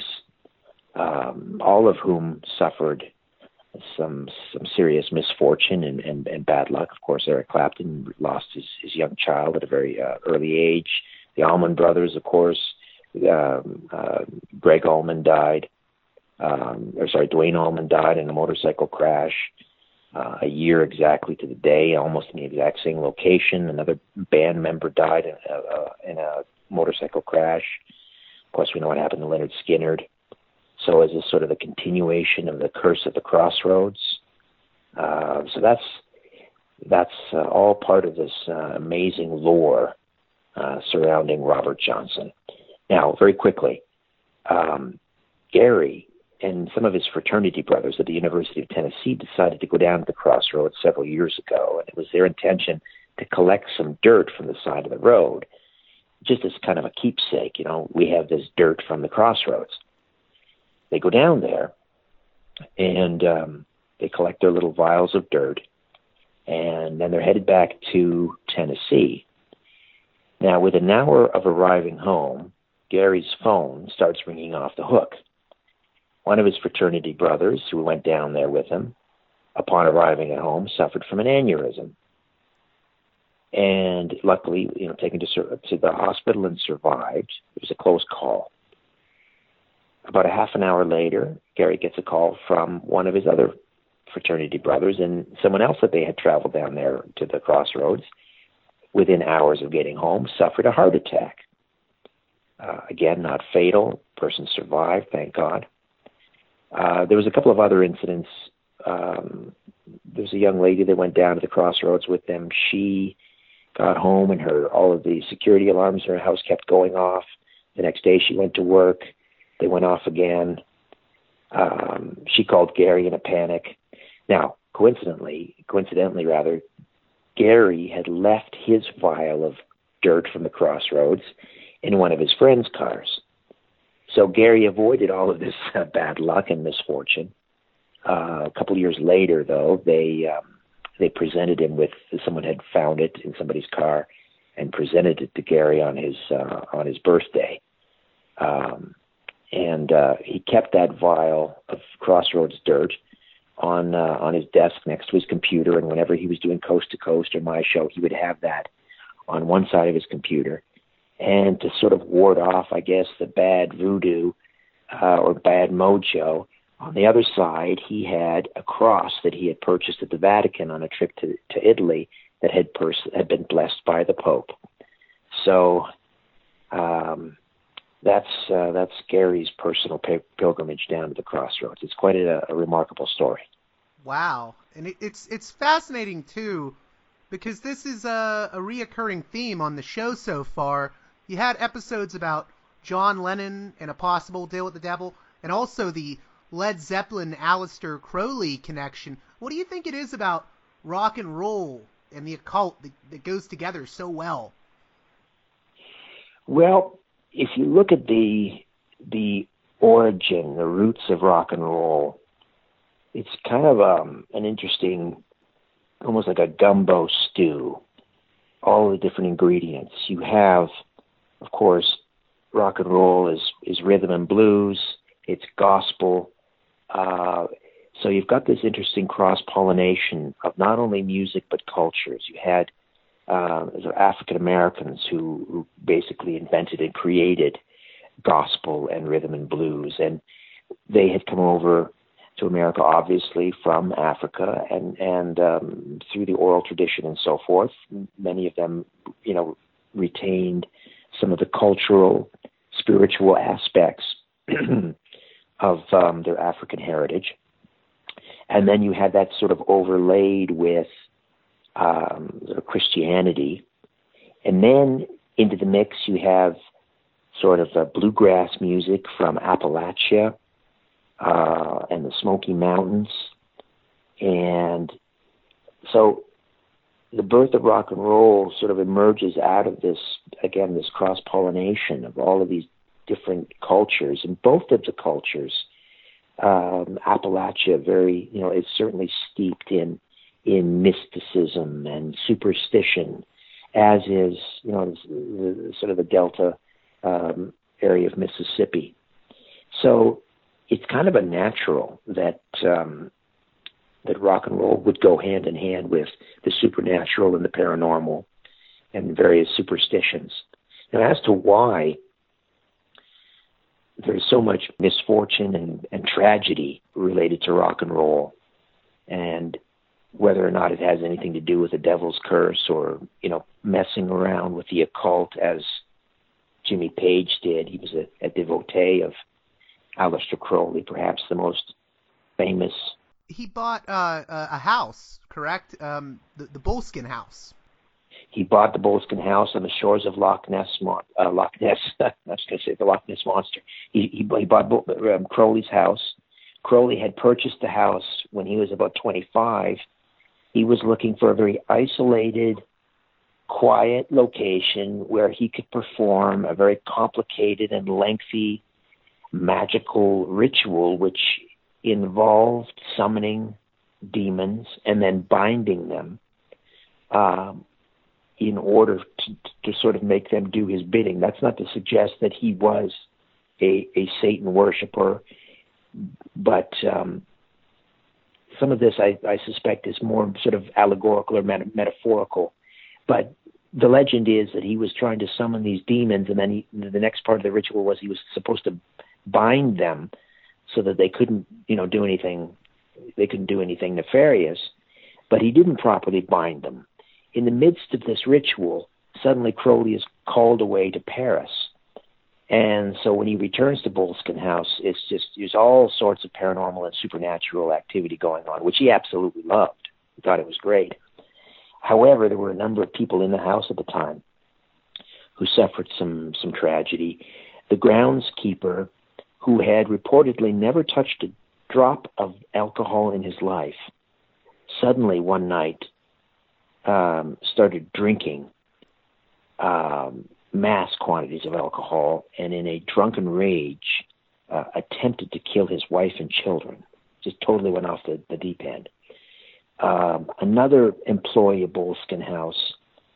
um, all of whom suffered some some serious misfortune and, and, and bad luck. Of course, Eric Clapton lost his, his young child at a very uh, early age. The Allman Brothers, of course, um, uh, Greg Allman died. Um, or sorry, Duane Allman died in a motorcycle crash uh, a year exactly to the day, almost in the exact same location. Another band member died in a, uh, in a motorcycle crash. Of course, we know what happened to Lynyrd Skynyrd. So is this sort of the continuation of the curse of the crossroads? Uh, so that's that's uh, all part of this uh, amazing lore uh, surrounding Robert Johnson. Now, very quickly, um, Gary and some of his fraternity brothers at the University of Tennessee decided to go down to the crossroads several years ago, and it was their intention to collect some dirt from the side of the road, just as kind of a keepsake. You know, we have this dirt from the crossroads. They go down there, and um, they collect their little vials of dirt, and then they're headed back to Tennessee. Now, with an hour of arriving home, Gary's phone starts ringing off the hook. One of his fraternity brothers, who went down there with him, upon arriving at home, suffered from an aneurysm. And luckily, you know, taken to, to the hospital and survived. It was a close call. About a half an hour later, Gary gets a call from one of his other fraternity brothers and someone else that they had traveled down there to the crossroads. Within hours of getting home, suffered a heart attack. Uh, again, not fatal. Person survived, thank God. Uh, there was a couple of other incidents. Um, there was a young lady that went down to the crossroads with them. She got home and her all of the security alarms in her house kept going off. The next day she went to work. They went off again. Um, she called Gary in a panic. Now, coincidentally, coincidentally rather, Gary had left his vial of dirt from the crossroads in one of his friend's cars. So Gary avoided all of this uh, bad luck and misfortune. Uh, a couple of years later, though, they um, they presented him with, someone had found it in somebody's car and presented it to Gary on his uh, on his birthday. Um, and uh, he kept that vial of crossroads dirt on uh, on his desk next to his computer, and whenever he was doing Coast to Coast or My Show, he would have that on one side of his computer. And to sort of ward off, I guess, the bad voodoo uh, or bad mojo, on the other side, he had a cross that he had purchased at the Vatican on a trip to, to Italy that had, pers- had been blessed by the Pope. So um, that's uh, that's Gary's personal pil- pilgrimage down to the crossroads. It's quite a, a remarkable story. Wow. And it, it's it's fascinating, too, because this is a, a reoccurring theme on the show so far. You had episodes about John Lennon and a possible deal with the devil, and also the Led Zeppelin Aleister Crowley connection. What do you think it is about rock and roll and the occult that, that goes together so well? Well, if you look at the the origin, the roots of rock and roll, it's kind of um, an interesting, almost like a gumbo stew. All the different ingredients. You have, of course, rock and roll is, is rhythm and blues. It's gospel. Uh, so you've got this interesting cross-pollination of not only music but cultures. You had uh, African Americans who, who basically invented and created gospel and rhythm and blues, and they had come over to America, obviously, from Africa, and and um, through the oral tradition and so forth. Many of them, you know, retained some of the cultural, spiritual aspects of um, their African heritage. And then you had that sort of overlaid with um, sort of Christianity. And then into the mix you have sort of uh, bluegrass music from Appalachia uh, and the Smoky Mountains. And so the birth of rock and roll sort of emerges out of this, again, this cross-pollination of all of these different cultures. And both of the cultures, um, Appalachia, very, you know, is certainly steeped in in mysticism and superstition, as is, you know, the, the, sort of the Delta um, area of Mississippi. So it's kind of a natural that um, that rock and roll would go hand in hand with the supernatural and the paranormal and various superstitions. Now, as to why there's so much misfortune and, and tragedy related to rock and roll, and whether or not it has anything to do with the devil's curse or, you know, messing around with the occult as Jimmy Page did. He was a, a devotee of Aleister Crowley, perhaps the most famous. He bought uh, a house, correct? Um, the, the Boleskine house. He bought the Boleskine house on the shores of Loch Ness. Uh, Loch Ness. I was going to say the Loch Ness Monster. He, he, he bought um, Crowley's house. Crowley had purchased the house when he was about twenty-five. He was looking for a very isolated, quiet location where he could perform a very complicated and lengthy magical ritual, which involved summoning demons and then binding them um, in order to, to sort of make them do his bidding. That's not to suggest that he was a, a Satan worshiper, but um, some of this I, I suspect is more sort of allegorical or meta- metaphorical. But the legend is that he was trying to summon these demons, and then he, the next part of the ritual was he was supposed to bind them so that they couldn't, you know, do anything. They couldn't do anything nefarious. But he didn't properly bind them. In the midst of this ritual, suddenly Crowley is called away to Paris. And so when he returns to Boleskine House, it's just, there's all sorts of paranormal and supernatural activity going on, which he absolutely loved. He thought it was great. However, there were a number of people in the house at the time who suffered some, some tragedy. The groundskeeper, who had reportedly never touched a drop of alcohol in his life, suddenly one night um, started drinking um, mass quantities of alcohol, and in a drunken rage uh, attempted to kill his wife and children. Just totally went off the, the deep end. Um, another employee of Boleskine House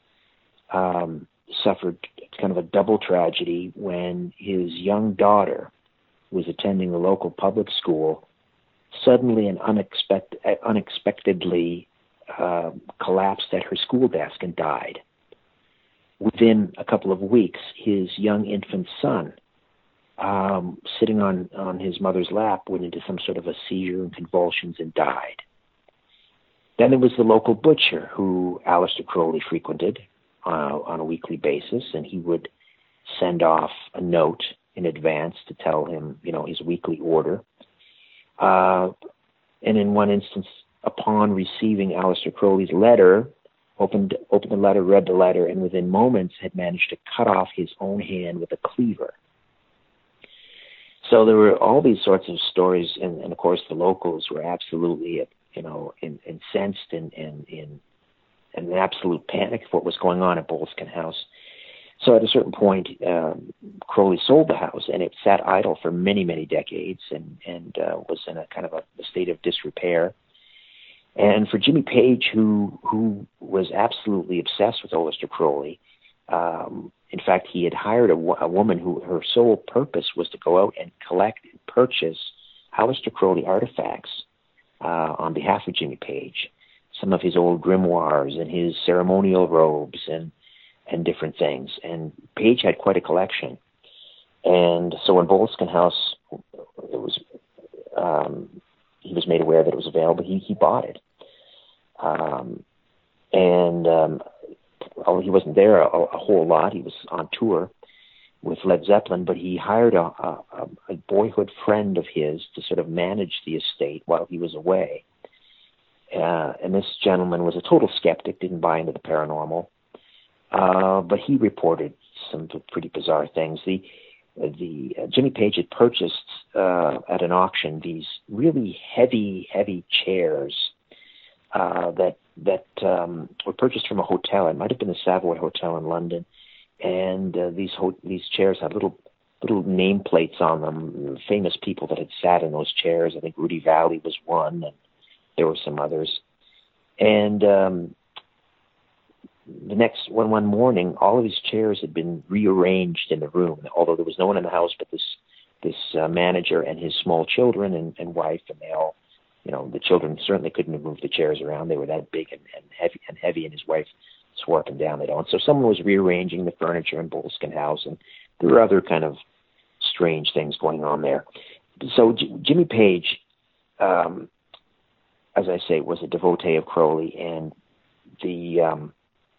um, suffered kind of a double tragedy when his young daughter was attending the local public school, suddenly and unexpected, unexpectedly uh, collapsed at her school desk and died. Within a couple of weeks, his young infant son, um, sitting on, on his mother's lap, went into some sort of a seizure and convulsions and died. Then there was the local butcher who Aleister Crowley frequented uh, on a weekly basis, and he would send off a note in advance to tell him, you know, his weekly order. Uh, and in one instance, upon receiving Aleister Crowley's letter, opened opened the letter, read the letter, and within moments had managed to cut off his own hand with a cleaver. So there were all these sorts of stories, and, and of course the locals were absolutely, you know, in, incensed and in, in, in an absolute panic of what was going on at Boleskine House. So at a certain point, um, Crowley sold the house, and it sat idle for many, many decades, and and uh, was in a kind of a, a state of disrepair. And for Jimmy Page, who who was absolutely obsessed with Aleister Crowley, um, in fact, he had hired a, a woman who her sole purpose was to go out and collect and purchase Aleister Crowley artifacts uh, on behalf of Jimmy Page, some of his old grimoires and his ceremonial robes and and different things. And Page had quite a collection. And so when Boleskine House, it was, um, he was made aware that it was available, he, he bought it. Um, and um, he wasn't there a, a whole lot. He was on tour with Led Zeppelin, but he hired a, a, a boyhood friend of his to sort of manage the estate while he was away. Uh, and this gentleman was a total skeptic, didn't buy into the paranormal. Uh, but he reported some pretty bizarre things. The the uh, Jimmy Page had purchased uh, at an auction these really heavy, heavy chairs uh, that that um, were purchased from a hotel. It might have been the Savoy Hotel in London, and uh, these ho- these chairs had little little nameplates on them. Famous people that had sat in those chairs. I think Rudy Valley was one, and there were some others. And um, The next one one morning, all of his chairs had been rearranged in the room, although there was no one in the house but this this uh, manager and his small children and, and wife, and they all, you know, the children certainly couldn't have moved the chairs around. They were that big and, and heavy, and heavy, and his wife swore up and down they don't. So someone was rearranging the furniture in Boleskine House, and there were other kind of strange things going on there. So J- Jimmy Page, um, as I say, was a devotee of Crowley, and the um,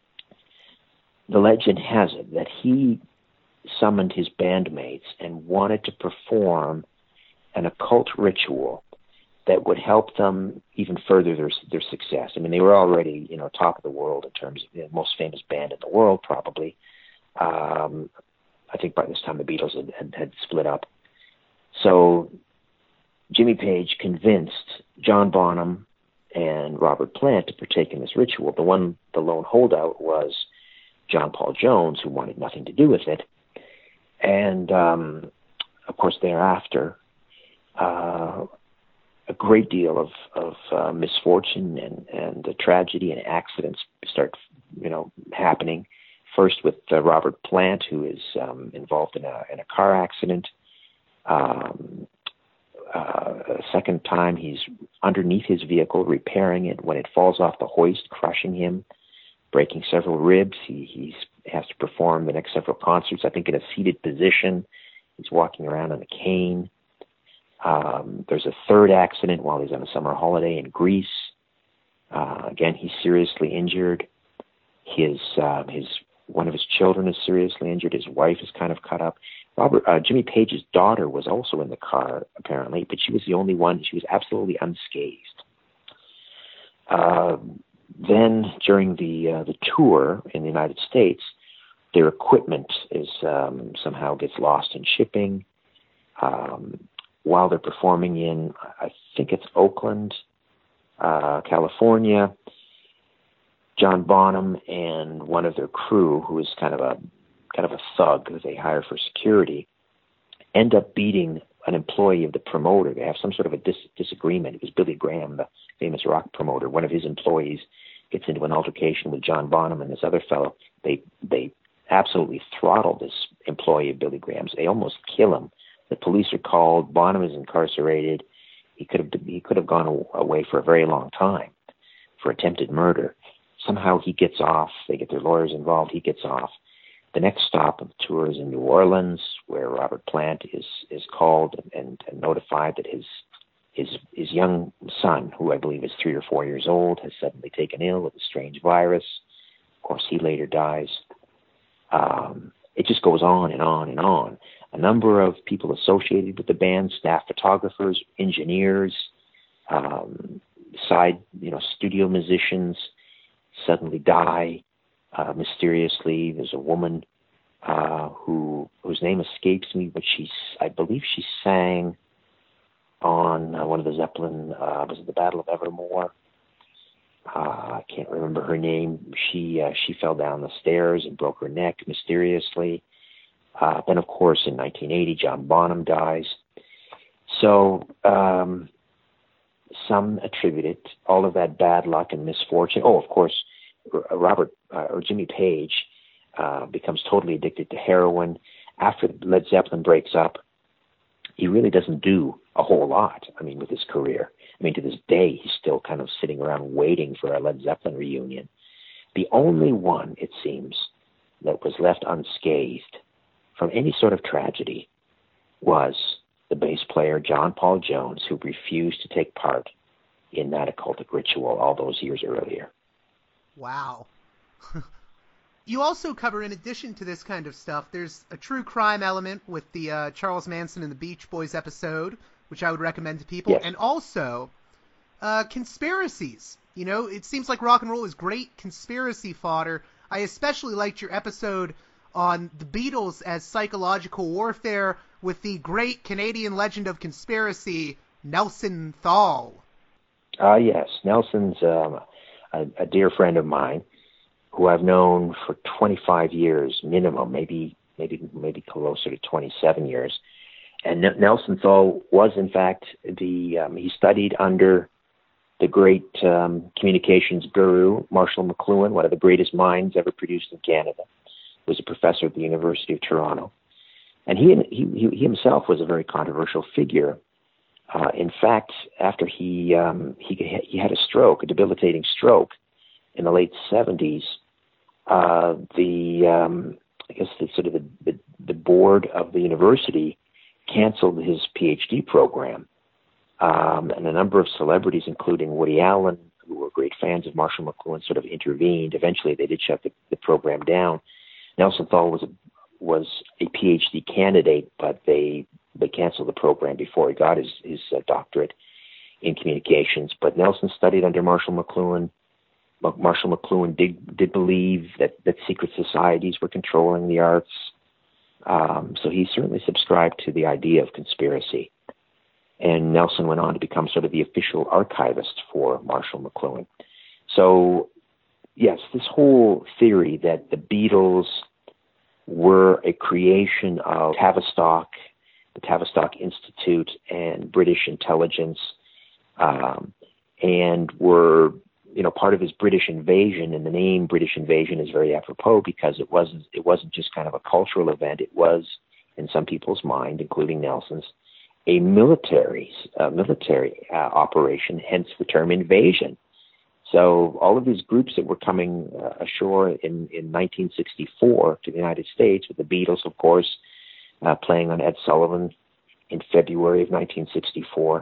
The legend has it that he summoned his bandmates and wanted to perform an occult ritual that would help them even further their their success. I mean, they were already, you know, top of the world in terms of the most famous band in the world, probably. Um, I think by this time the Beatles had, had, had split up. So Jimmy Page convinced John Bonham and Robert Plant to partake in this ritual. The one, the lone holdout was John Paul Jones, who wanted nothing to do with it. And, um, of course, thereafter, uh, a great deal of, of uh, misfortune and, and uh, tragedy and accidents start, you know, happening. First with uh, Robert Plant, who is um, involved in a, in a car accident. Um, uh, a second time, he's underneath his vehicle, repairing it. When it falls off the hoist, crushing him, breaking several ribs. He he's, has to perform the next several concerts, I think, in a seated position. He's walking around on a cane. Um, there's a third accident while he's on a summer holiday in Greece. Uh, again, he's seriously injured. His uh, his one of his children is seriously injured. His wife is kind of cut up. Robert uh, Jimmy Page's daughter was also in the car, apparently, but she was the only one. She was absolutely unscathed. Uh, then, during the uh, the tour in the United States, their equipment is um, somehow gets lost in shipping. Um, while they're performing in, I think it's Oakland, uh, California, John Bonham and one of their crew, who is kind of a kind of a thug that they hire for security, end up beating an employee of the promoter. They have some sort of a dis- disagreement. It was Billy Graham, the famous rock promoter. One of his employees gets into an altercation with John Bonham and this other fellow. They they absolutely throttle this employee of Billy Graham's. They almost kill him. The police are called. Bonham is incarcerated. He could have he could have gone away for a very long time for attempted murder. Somehow he gets off. They get their lawyers involved. He gets off. The next stop of the tour is in New Orleans, where Robert Plant is is called and, and notified that his his his young son, who I believe is three or four years old, has suddenly taken ill with a strange virus. Of course, he later dies. Um, it just goes on and on and on. A number of people associated with the band, staff photographers, engineers, um, side, you know, studio musicians, suddenly die uh, mysteriously. There's a woman uh, who whose name escapes me, but she's, I believe she sang on uh, one of the Zeppelin, uh, was it the Battle of Evermore? Uh, I can't remember her name. She uh, she fell down the stairs and broke her neck mysteriously. Uh, then, of course, in nineteen eighty, John Bonham dies. So um, some attribute all of that bad luck and misfortune. Oh, of course, Robert uh, or Jimmy Page uh, becomes totally addicted to heroin. After Led Zeppelin breaks up, he really doesn't do a whole lot, I mean, with his career. I mean, to this day, he's still kind of sitting around waiting for a Led Zeppelin reunion. The only one, it seems, that was left unscathed from any sort of tragedy was the bass player John Paul Jones, who refused to take part in that occultic ritual all those years earlier. Wow. You also cover, in addition to this kind of stuff, there's a true crime element with the uh, Charles Manson and the Beach Boys episode, which I would recommend to people, yes. and also uh, conspiracies. You know, it seems like rock and roll is great conspiracy fodder. I especially liked your episode on the Beatles as psychological warfare with the great Canadian legend of conspiracy, Nelson Thal. Ah, uh, yes. Nelson's um, a, a dear friend of mine who I've known for twenty-five years minimum, maybe maybe maybe closer to twenty-seven years. And N- Nelson Thal was, in fact, the um, he studied under the great um, communications guru, Marshall McLuhan, one of the greatest minds ever produced in Canada. Was a professor at the University of Toronto. And he he, he himself was a very controversial figure. Uh, in fact, after he, um, he he had a stroke, a debilitating stroke, in the late seventies, uh, the um, I guess the sort of the, the, the board of the university canceled his PhD program. Um, and a number of celebrities, including Woody Allen, who were great fans of Marshall McLuhan, sort of intervened. Eventually, they did shut the, the program down. Nelson Thal was a, was a PhD candidate, but they they canceled the program before he got his, his uh, doctorate in communications. But Nelson studied under Marshall McLuhan. Marshall McLuhan did, did believe that, that secret societies were controlling the arts. Um, so he certainly subscribed to the idea of conspiracy. And Nelson went on to become sort of the official archivist for Marshall McLuhan. So, yes, this whole theory that the Beatles were a creation of Tavistock, the Tavistock Institute, and British intelligence um, and were, you know, part of his British invasion. And the name British Invasion is very apropos because it wasn't it wasn't just kind of a cultural event. It was, in some people's mind, including Nelson's, a military uh, military uh, operation. Hence the term invasion. So all of these groups that were coming uh, ashore in, in nineteen sixty-four to the United States, with the Beatles, of course, uh, playing on Ed Sullivan in February of nineteen sixty-four,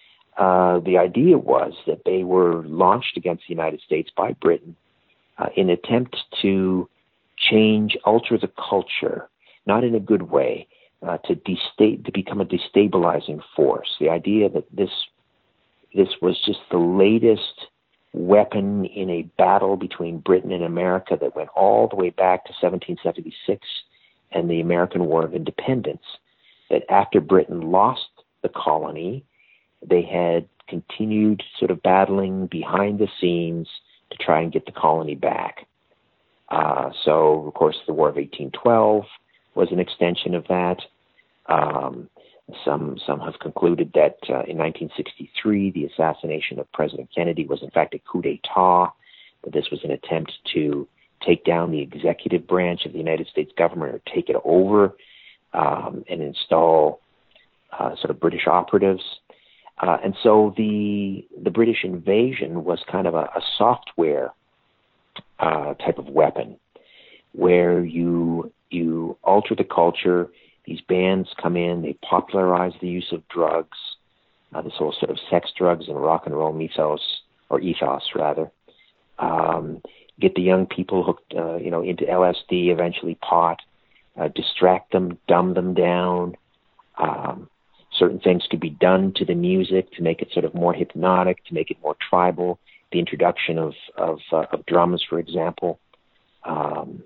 uh, the idea was that they were launched against the United States by Britain uh, in an attempt to change, alter the culture, not in a good way, uh, to desta- to become a destabilizing force. The idea that this this was just the latest weapon in a battle between Britain and America that went all the way back to seventeen seventy-six and the American War of Independence, that after Britain lost the colony, they had continued sort of battling behind the scenes to try and get the colony back. Uh, so, of course, the War of eighteen twelve was an extension of that. Um, Some some have concluded that uh, in nineteen sixty-three, the assassination of President Kennedy was in fact a coup d'etat, that this was an attempt to take down the executive branch of the United States government, or take it over um, and install uh, sort of British operatives. Uh, and so the the British invasion was kind of a, a software uh, type of weapon, where you you alter the culture. These bands come in, they popularize the use of drugs, uh, this whole sort of sex, drugs, and rock and roll mythos, or ethos rather. Um, get the young people hooked, uh, you know, into L S D, eventually pot, uh, distract them, dumb them down. Um, certain things could be done to the music to make it sort of more hypnotic, to make it more tribal. The introduction of of, uh, of drums, for example. Um,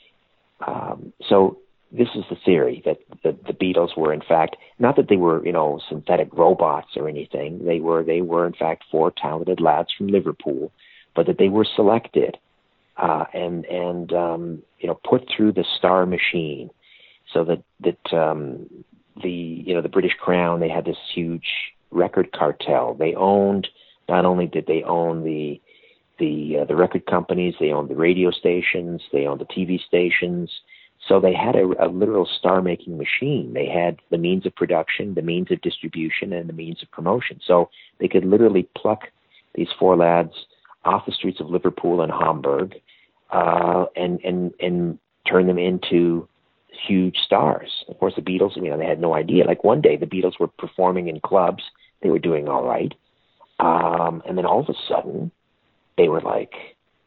um, so. This is the theory, that the, the Beatles were, in fact, not that they were, you know, synthetic robots or anything. They were, they were, in fact, four talented lads from Liverpool, but that they were selected uh, and and um, you know, put through the star machine, so that that um, the you know the British Crown, they had this huge record cartel. They owned, not only did they own the the uh, the record companies, they owned the radio stations, they owned the T V stations. So they had a, a literal star-making machine. They had the means of production, the means of distribution, and the means of promotion. So they could literally pluck these four lads off the streets of Liverpool and Hamburg uh, and, and, and turn them into huge stars. Of course, the Beatles, you know, they had no idea. Like one day, the Beatles were performing in clubs. They were doing all right. Um, and then all of a sudden, they were like,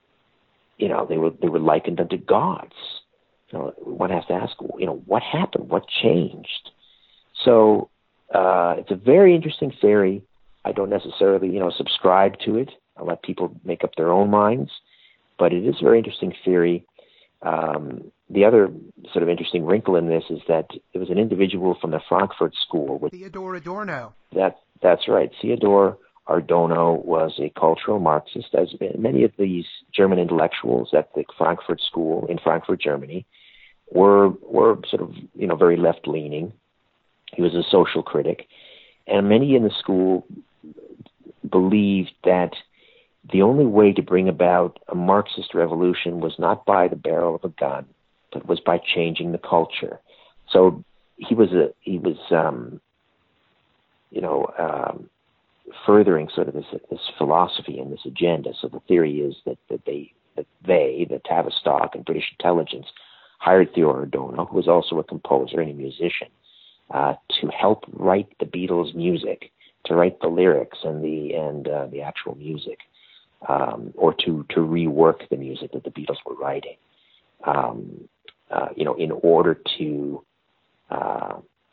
you know, they were they were likened unto gods. You know, one has to ask, you know, what happened? What changed? So uh, it's a very interesting theory. I don't necessarily, you know, subscribe to it. I let people make up their own minds, but it is a very interesting theory. Um, the other sort of interesting wrinkle in this is that it was an individual from the Frankfurt School. Which, Theodore Adorno. That that's right. Theodore Adorno was a cultural Marxist, as many of these German intellectuals at the Frankfurt School in Frankfurt, Germany, were were sort of, you know, very left-leaning. He was a social critic, and many in the school believed that the only way to bring about a Marxist revolution was not by the barrel of a gun, but was by changing the culture. So he was a he was um, you know. Um, furthering sort of this this philosophy and this agenda. So the theory is that, that they that they, the Tavistock and British intelligence, hired Theodore Adorno, who was also a composer and a musician, uh, to help write the Beatles' music, to write the lyrics and the and uh, the actual music, um, or to to rework the music that the Beatles were writing, um, uh, you know, in order to uh,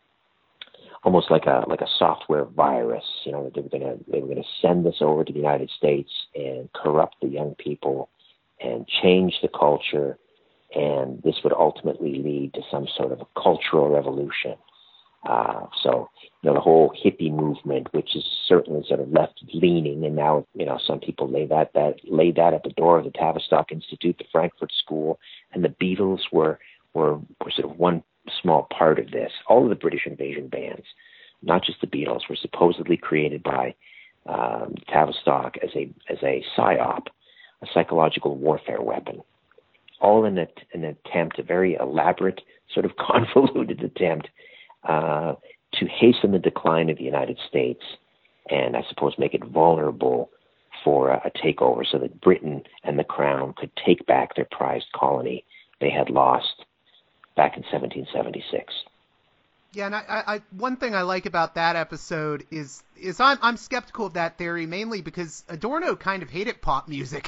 almost like a like a software virus, you know, that they were gonna they were gonna send this over to the United States and corrupt the young people and change the culture, and this would ultimately lead to some sort of a cultural revolution. Uh, so, you know, the whole hippie movement, which is certainly sort of left-leaning, and now, you know, some people lay that that lay that at the door of the Tavistock Institute, the Frankfurt School, and the Beatles were were, were sort of one small part of this. All of the British invasion bands, not just the Beatles, were supposedly created by um, Tavistock as a as a psyop, a psychological warfare weapon, all in a, an attempt, a very elaborate, sort of convoluted attempt uh, to hasten the decline of the United States and, I suppose, make it vulnerable for a, a takeover so that Britain and the Crown could take back their prized colony they had lost back in seventeen seventy-six. Yeah, and I, I, one thing I like about that episode is is I'm I'm skeptical of that theory, mainly because Adorno kind of hated pop music.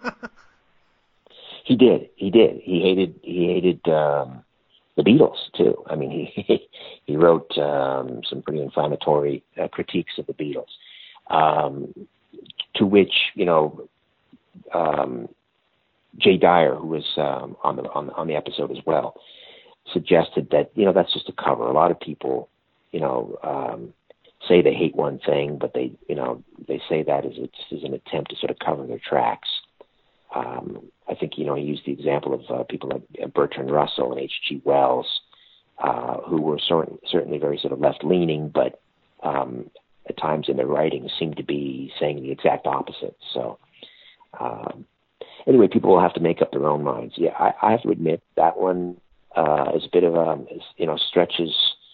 He did, he did. He hated he hated um, the Beatles too. I mean, he he wrote um, some pretty inflammatory uh, critiques of the Beatles, um, to which you know um, Jay Dyer, who was um, on the on, on the episode as well, suggested that, you know, that's just a cover. A lot of people, you know, um, say they hate one thing, but they, you know, they say that as, it's, as an attempt to sort of cover their tracks. Um, I think, you know, he used the example of uh, people like Bertrand Russell and H G Wells, uh, who were sort, certainly very sort of left-leaning, but um, at times in their writings seemed to be saying the exact opposite. So um, anyway, people will have to make up their own minds. Yeah, I, I have to admit that one Uh, is a bit of a, you know, stretches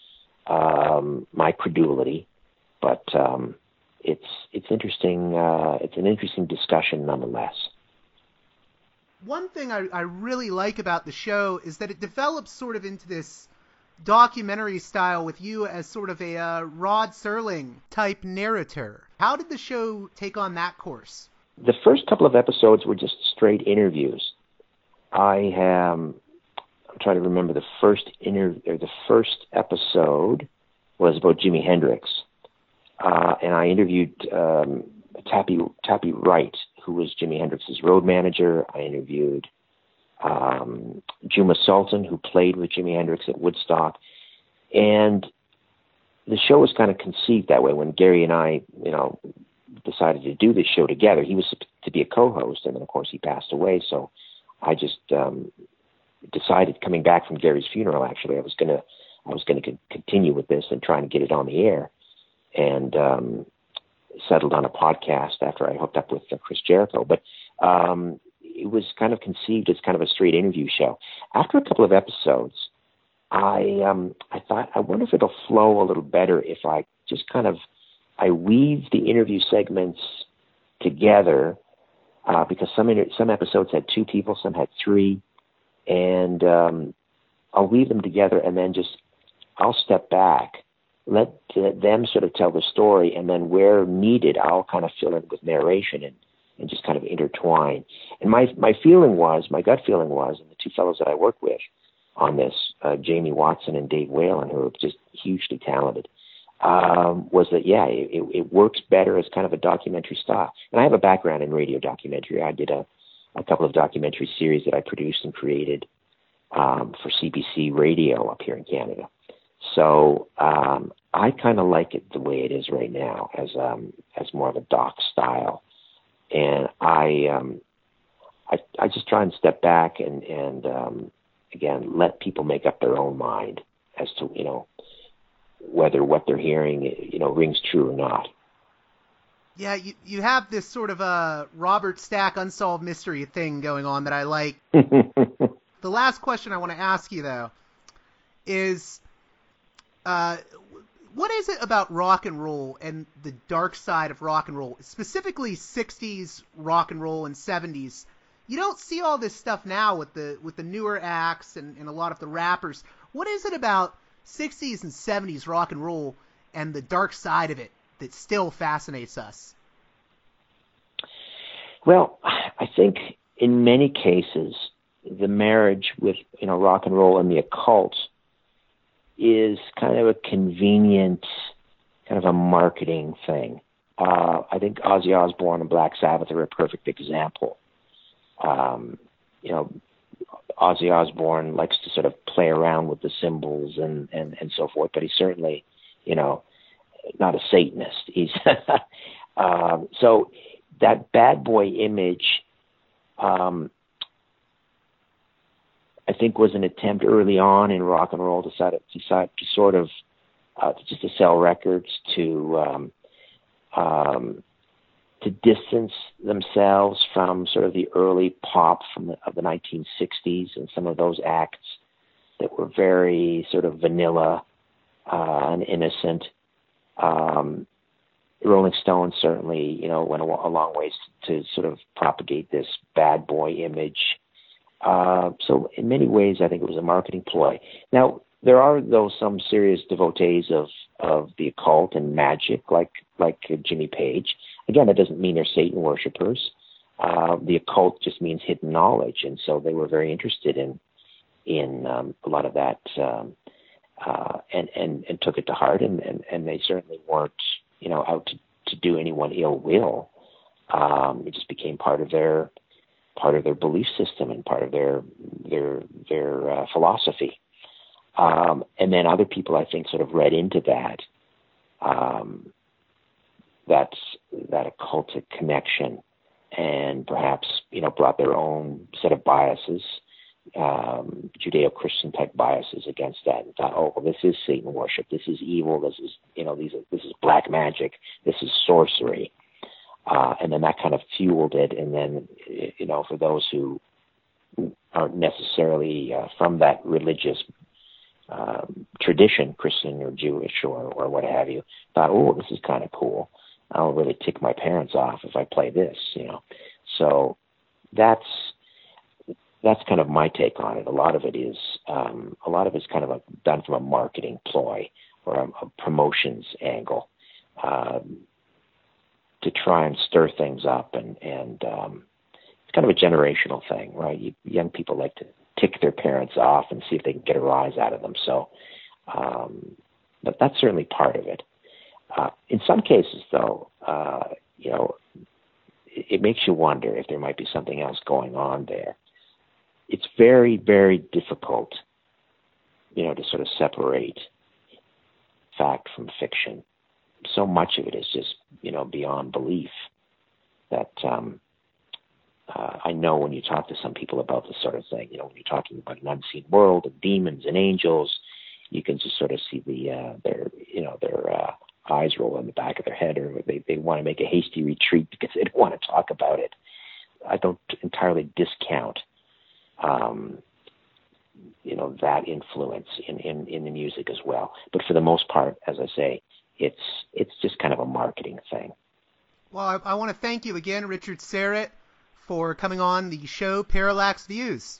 um, my credulity, but um, it's it's interesting. Uh, it's an interesting discussion nonetheless. One thing I, I really like about the show is that it develops sort of into this documentary style with you as sort of a uh, Rod Serling type narrator. How did the show take on that course? The first couple of episodes were just straight interviews. I um, I'm trying to remember the first inter or the first episode was about Jimi Hendrix, uh, and I interviewed um, Tappy Tappy Wright, who was Jimi Hendrix's road manager. I interviewed um, Juma Sultan, who played with Jimi Hendrix at Woodstock, and the show was kind of conceived that way. When Gary and I, you know, decided to do this show together, he was to be a co-host, and then of course he passed away. So I just um, decided, coming back from Gary's funeral, actually, I was gonna, I was gonna co- continue with this and trying to get it on the air, and um, settled on a podcast after I hooked up with uh, Chris Jericho. But um, it was kind of conceived as kind of a straight interview show. After a couple of episodes, I, um, I thought, I wonder if it'll flow a little better if I just kind of, I weave the interview segments together, uh, because some inter- some episodes had two people, some had three. And um, I'll weave them together, and then just I'll step back, let them sort of tell the story, and then where needed, I'll kind of fill in with narration and, and just kind of intertwine. And my my feeling was, my gut feeling was, and the two fellows that I work with on this, uh, Jamie Watson and Dave Whalen, who are just hugely talented, um, was that, yeah, it, it works better as kind of a documentary style. And I have a background in radio documentary. I did a a couple of documentary series that I produced and created um, for C B C Radio up here in Canada. So um, I kind of like it the way it is right now, as um, as more of a doc style. And I um, I, I just try and step back and, and um, again, let people make up their own mind as to, you know, whether what they're hearing, you know, rings true or not. Yeah, you, you have this sort of a Robert Stack unsolved mystery thing going on that I like. The last question I want to ask you, though, is uh, what is it about rock and roll and the dark side of rock and roll, specifically sixties rock and roll and seventies? You don't see all this stuff now with the with the newer acts and, and a lot of the rappers. What is it about sixties and seventies rock and roll and the dark side of it that still fascinates us? Well, I think in many cases, the marriage with, you know, rock and roll and the occult is kind of a convenient, kind of a marketing thing. Uh, I think Ozzy Osbourne and Black Sabbath are a perfect example. Um, you know, Ozzy Osbourne likes to sort of play around with the symbols and, and, and so forth, but he's certainly, you know, not a Satanist. He's um, so that bad boy image, um, I think, was an attempt early on in rock and roll to sort of, to, to sort of uh, just to sell records, to um, um, to distance themselves from sort of the early pop from the, of the nineteen sixties and some of those acts that were very sort of vanilla uh, and innocent. Um, Rolling Stones certainly, you know, went a, a long ways to, to sort of propagate this bad boy image. Uh, so in many ways, I think it was a marketing ploy. Now, there are, though, some serious devotees of, of the occult and magic, like like Jimmy Page. Again, that doesn't mean they're Satan worshipers. Uh, the occult just means hidden knowledge, and so they were very interested in in um, a lot of that, um, uh, and, and and took it to heart. And, and, and they certainly weren't, you know, out to, to do anyone ill will. Um, it just became part of their part of their belief system and part of their their their uh, philosophy. Um, and then other people, I think, sort of read into that, um, that's that occultic connection, and perhaps, you know, brought their own set of biases, um, Judeo-Christian type biases against that, and thought, oh, well, this is Satan worship, this is evil, this is, you know, these are, this is black magic, this is sorcery, uh, and then that kind of fueled it. And then, you know, for those who aren't necessarily uh, from that religious Um, tradition, Christian or Jewish or, or what have you, thought, oh, this is kind of cool. I'll really tick my parents off if I play this, you know. So that's that's kind of my take on it. A lot of it is um, a lot of it's kind of a, done from a marketing ploy or a, a promotions angle um, to try and stir things up, and and um, it's kind of a generational thing, right? You, young people like to tick their parents off and see if they can get a rise out of them. So, um, but that's certainly part of it. Uh, in some cases, though, uh, you know, it, it makes you wonder if there might be something else going on there. It's very, very difficult, you know, to sort of separate fact from fiction. So much of it is just, you know, beyond belief that, um, Uh, I know when you talk to some people about this sort of thing, you know, when you're talking about an unseen world of demons and angels, you can just sort of see the uh, their, you know, their uh, eyes roll in the back of their head, or they, they want to make a hasty retreat because they don't want to talk about it. I don't entirely discount, um, you know, that influence in, in, in the music as well. But for the most part, as I say, it's it's just kind of a marketing thing. Well, I, I want to thank you again, Richard Syrett, for coming on the show Parallax Views.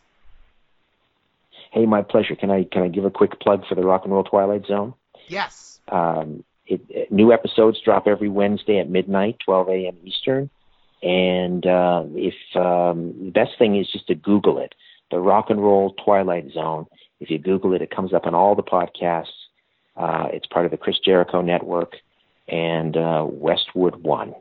Hey, my pleasure. Can I can I give a quick plug for the Rock and Roll Twilight Zone? Yes. Um, it, it, new episodes drop every Wednesday at midnight, twelve a.m. Eastern. And uh, if um, the best thing is just to Google it, the Rock and Roll Twilight Zone. If you Google it, it comes up on all the podcasts. Uh, it's part of the Chris Jericho Network and uh, Westwood One.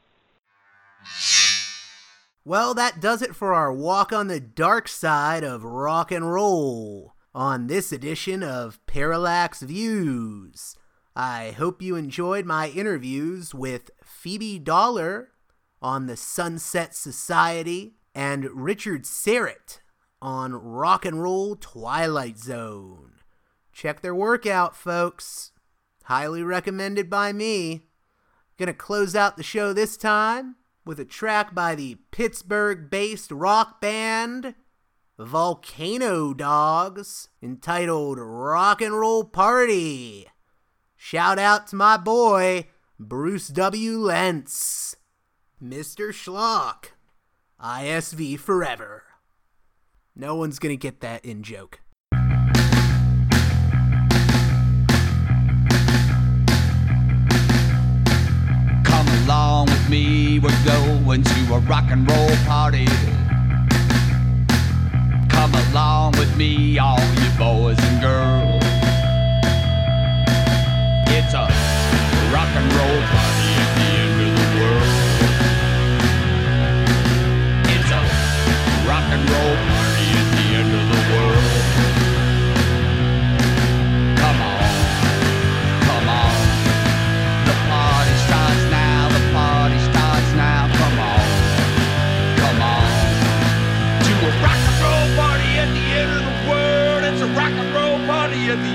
Well, that does it for our walk on the dark side of rock and roll on this edition of Parallax Views. I hope you enjoyed my interviews with Phoebe Dollar on the Sunset Society and Richard Syrett on Rock and Roll Twilight Zone. Check their work out, folks. Highly recommended by me. Gonna close out the show this time with a track by the Pittsburgh-based rock band Volcano Dogs entitled Rock and Roll Party. Shout out to my boy, Bruce W. Lentz. Mister Schlock. I S V forever. No one's gonna get that in joke. Along with me, we're going to a rock and roll party. Come along with me, all you boys and girls. It's a rock and roll party at the end of the world. It's a rock and roll party at the end of the world. Come on, come on. The party starts now. Party starts now, come on, come on. To a rock and roll party at the end of the world. It's a rock and roll party at the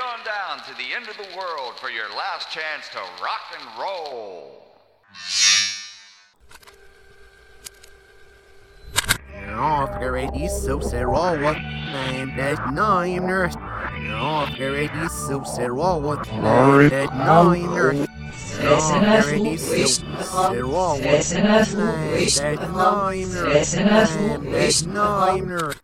on down to the end of the world for your last chance to rock and roll. After it is so what man that nine nurse. After it is so what man that nine nurse. After it is so what man that nine nurse. Man that nine nurse.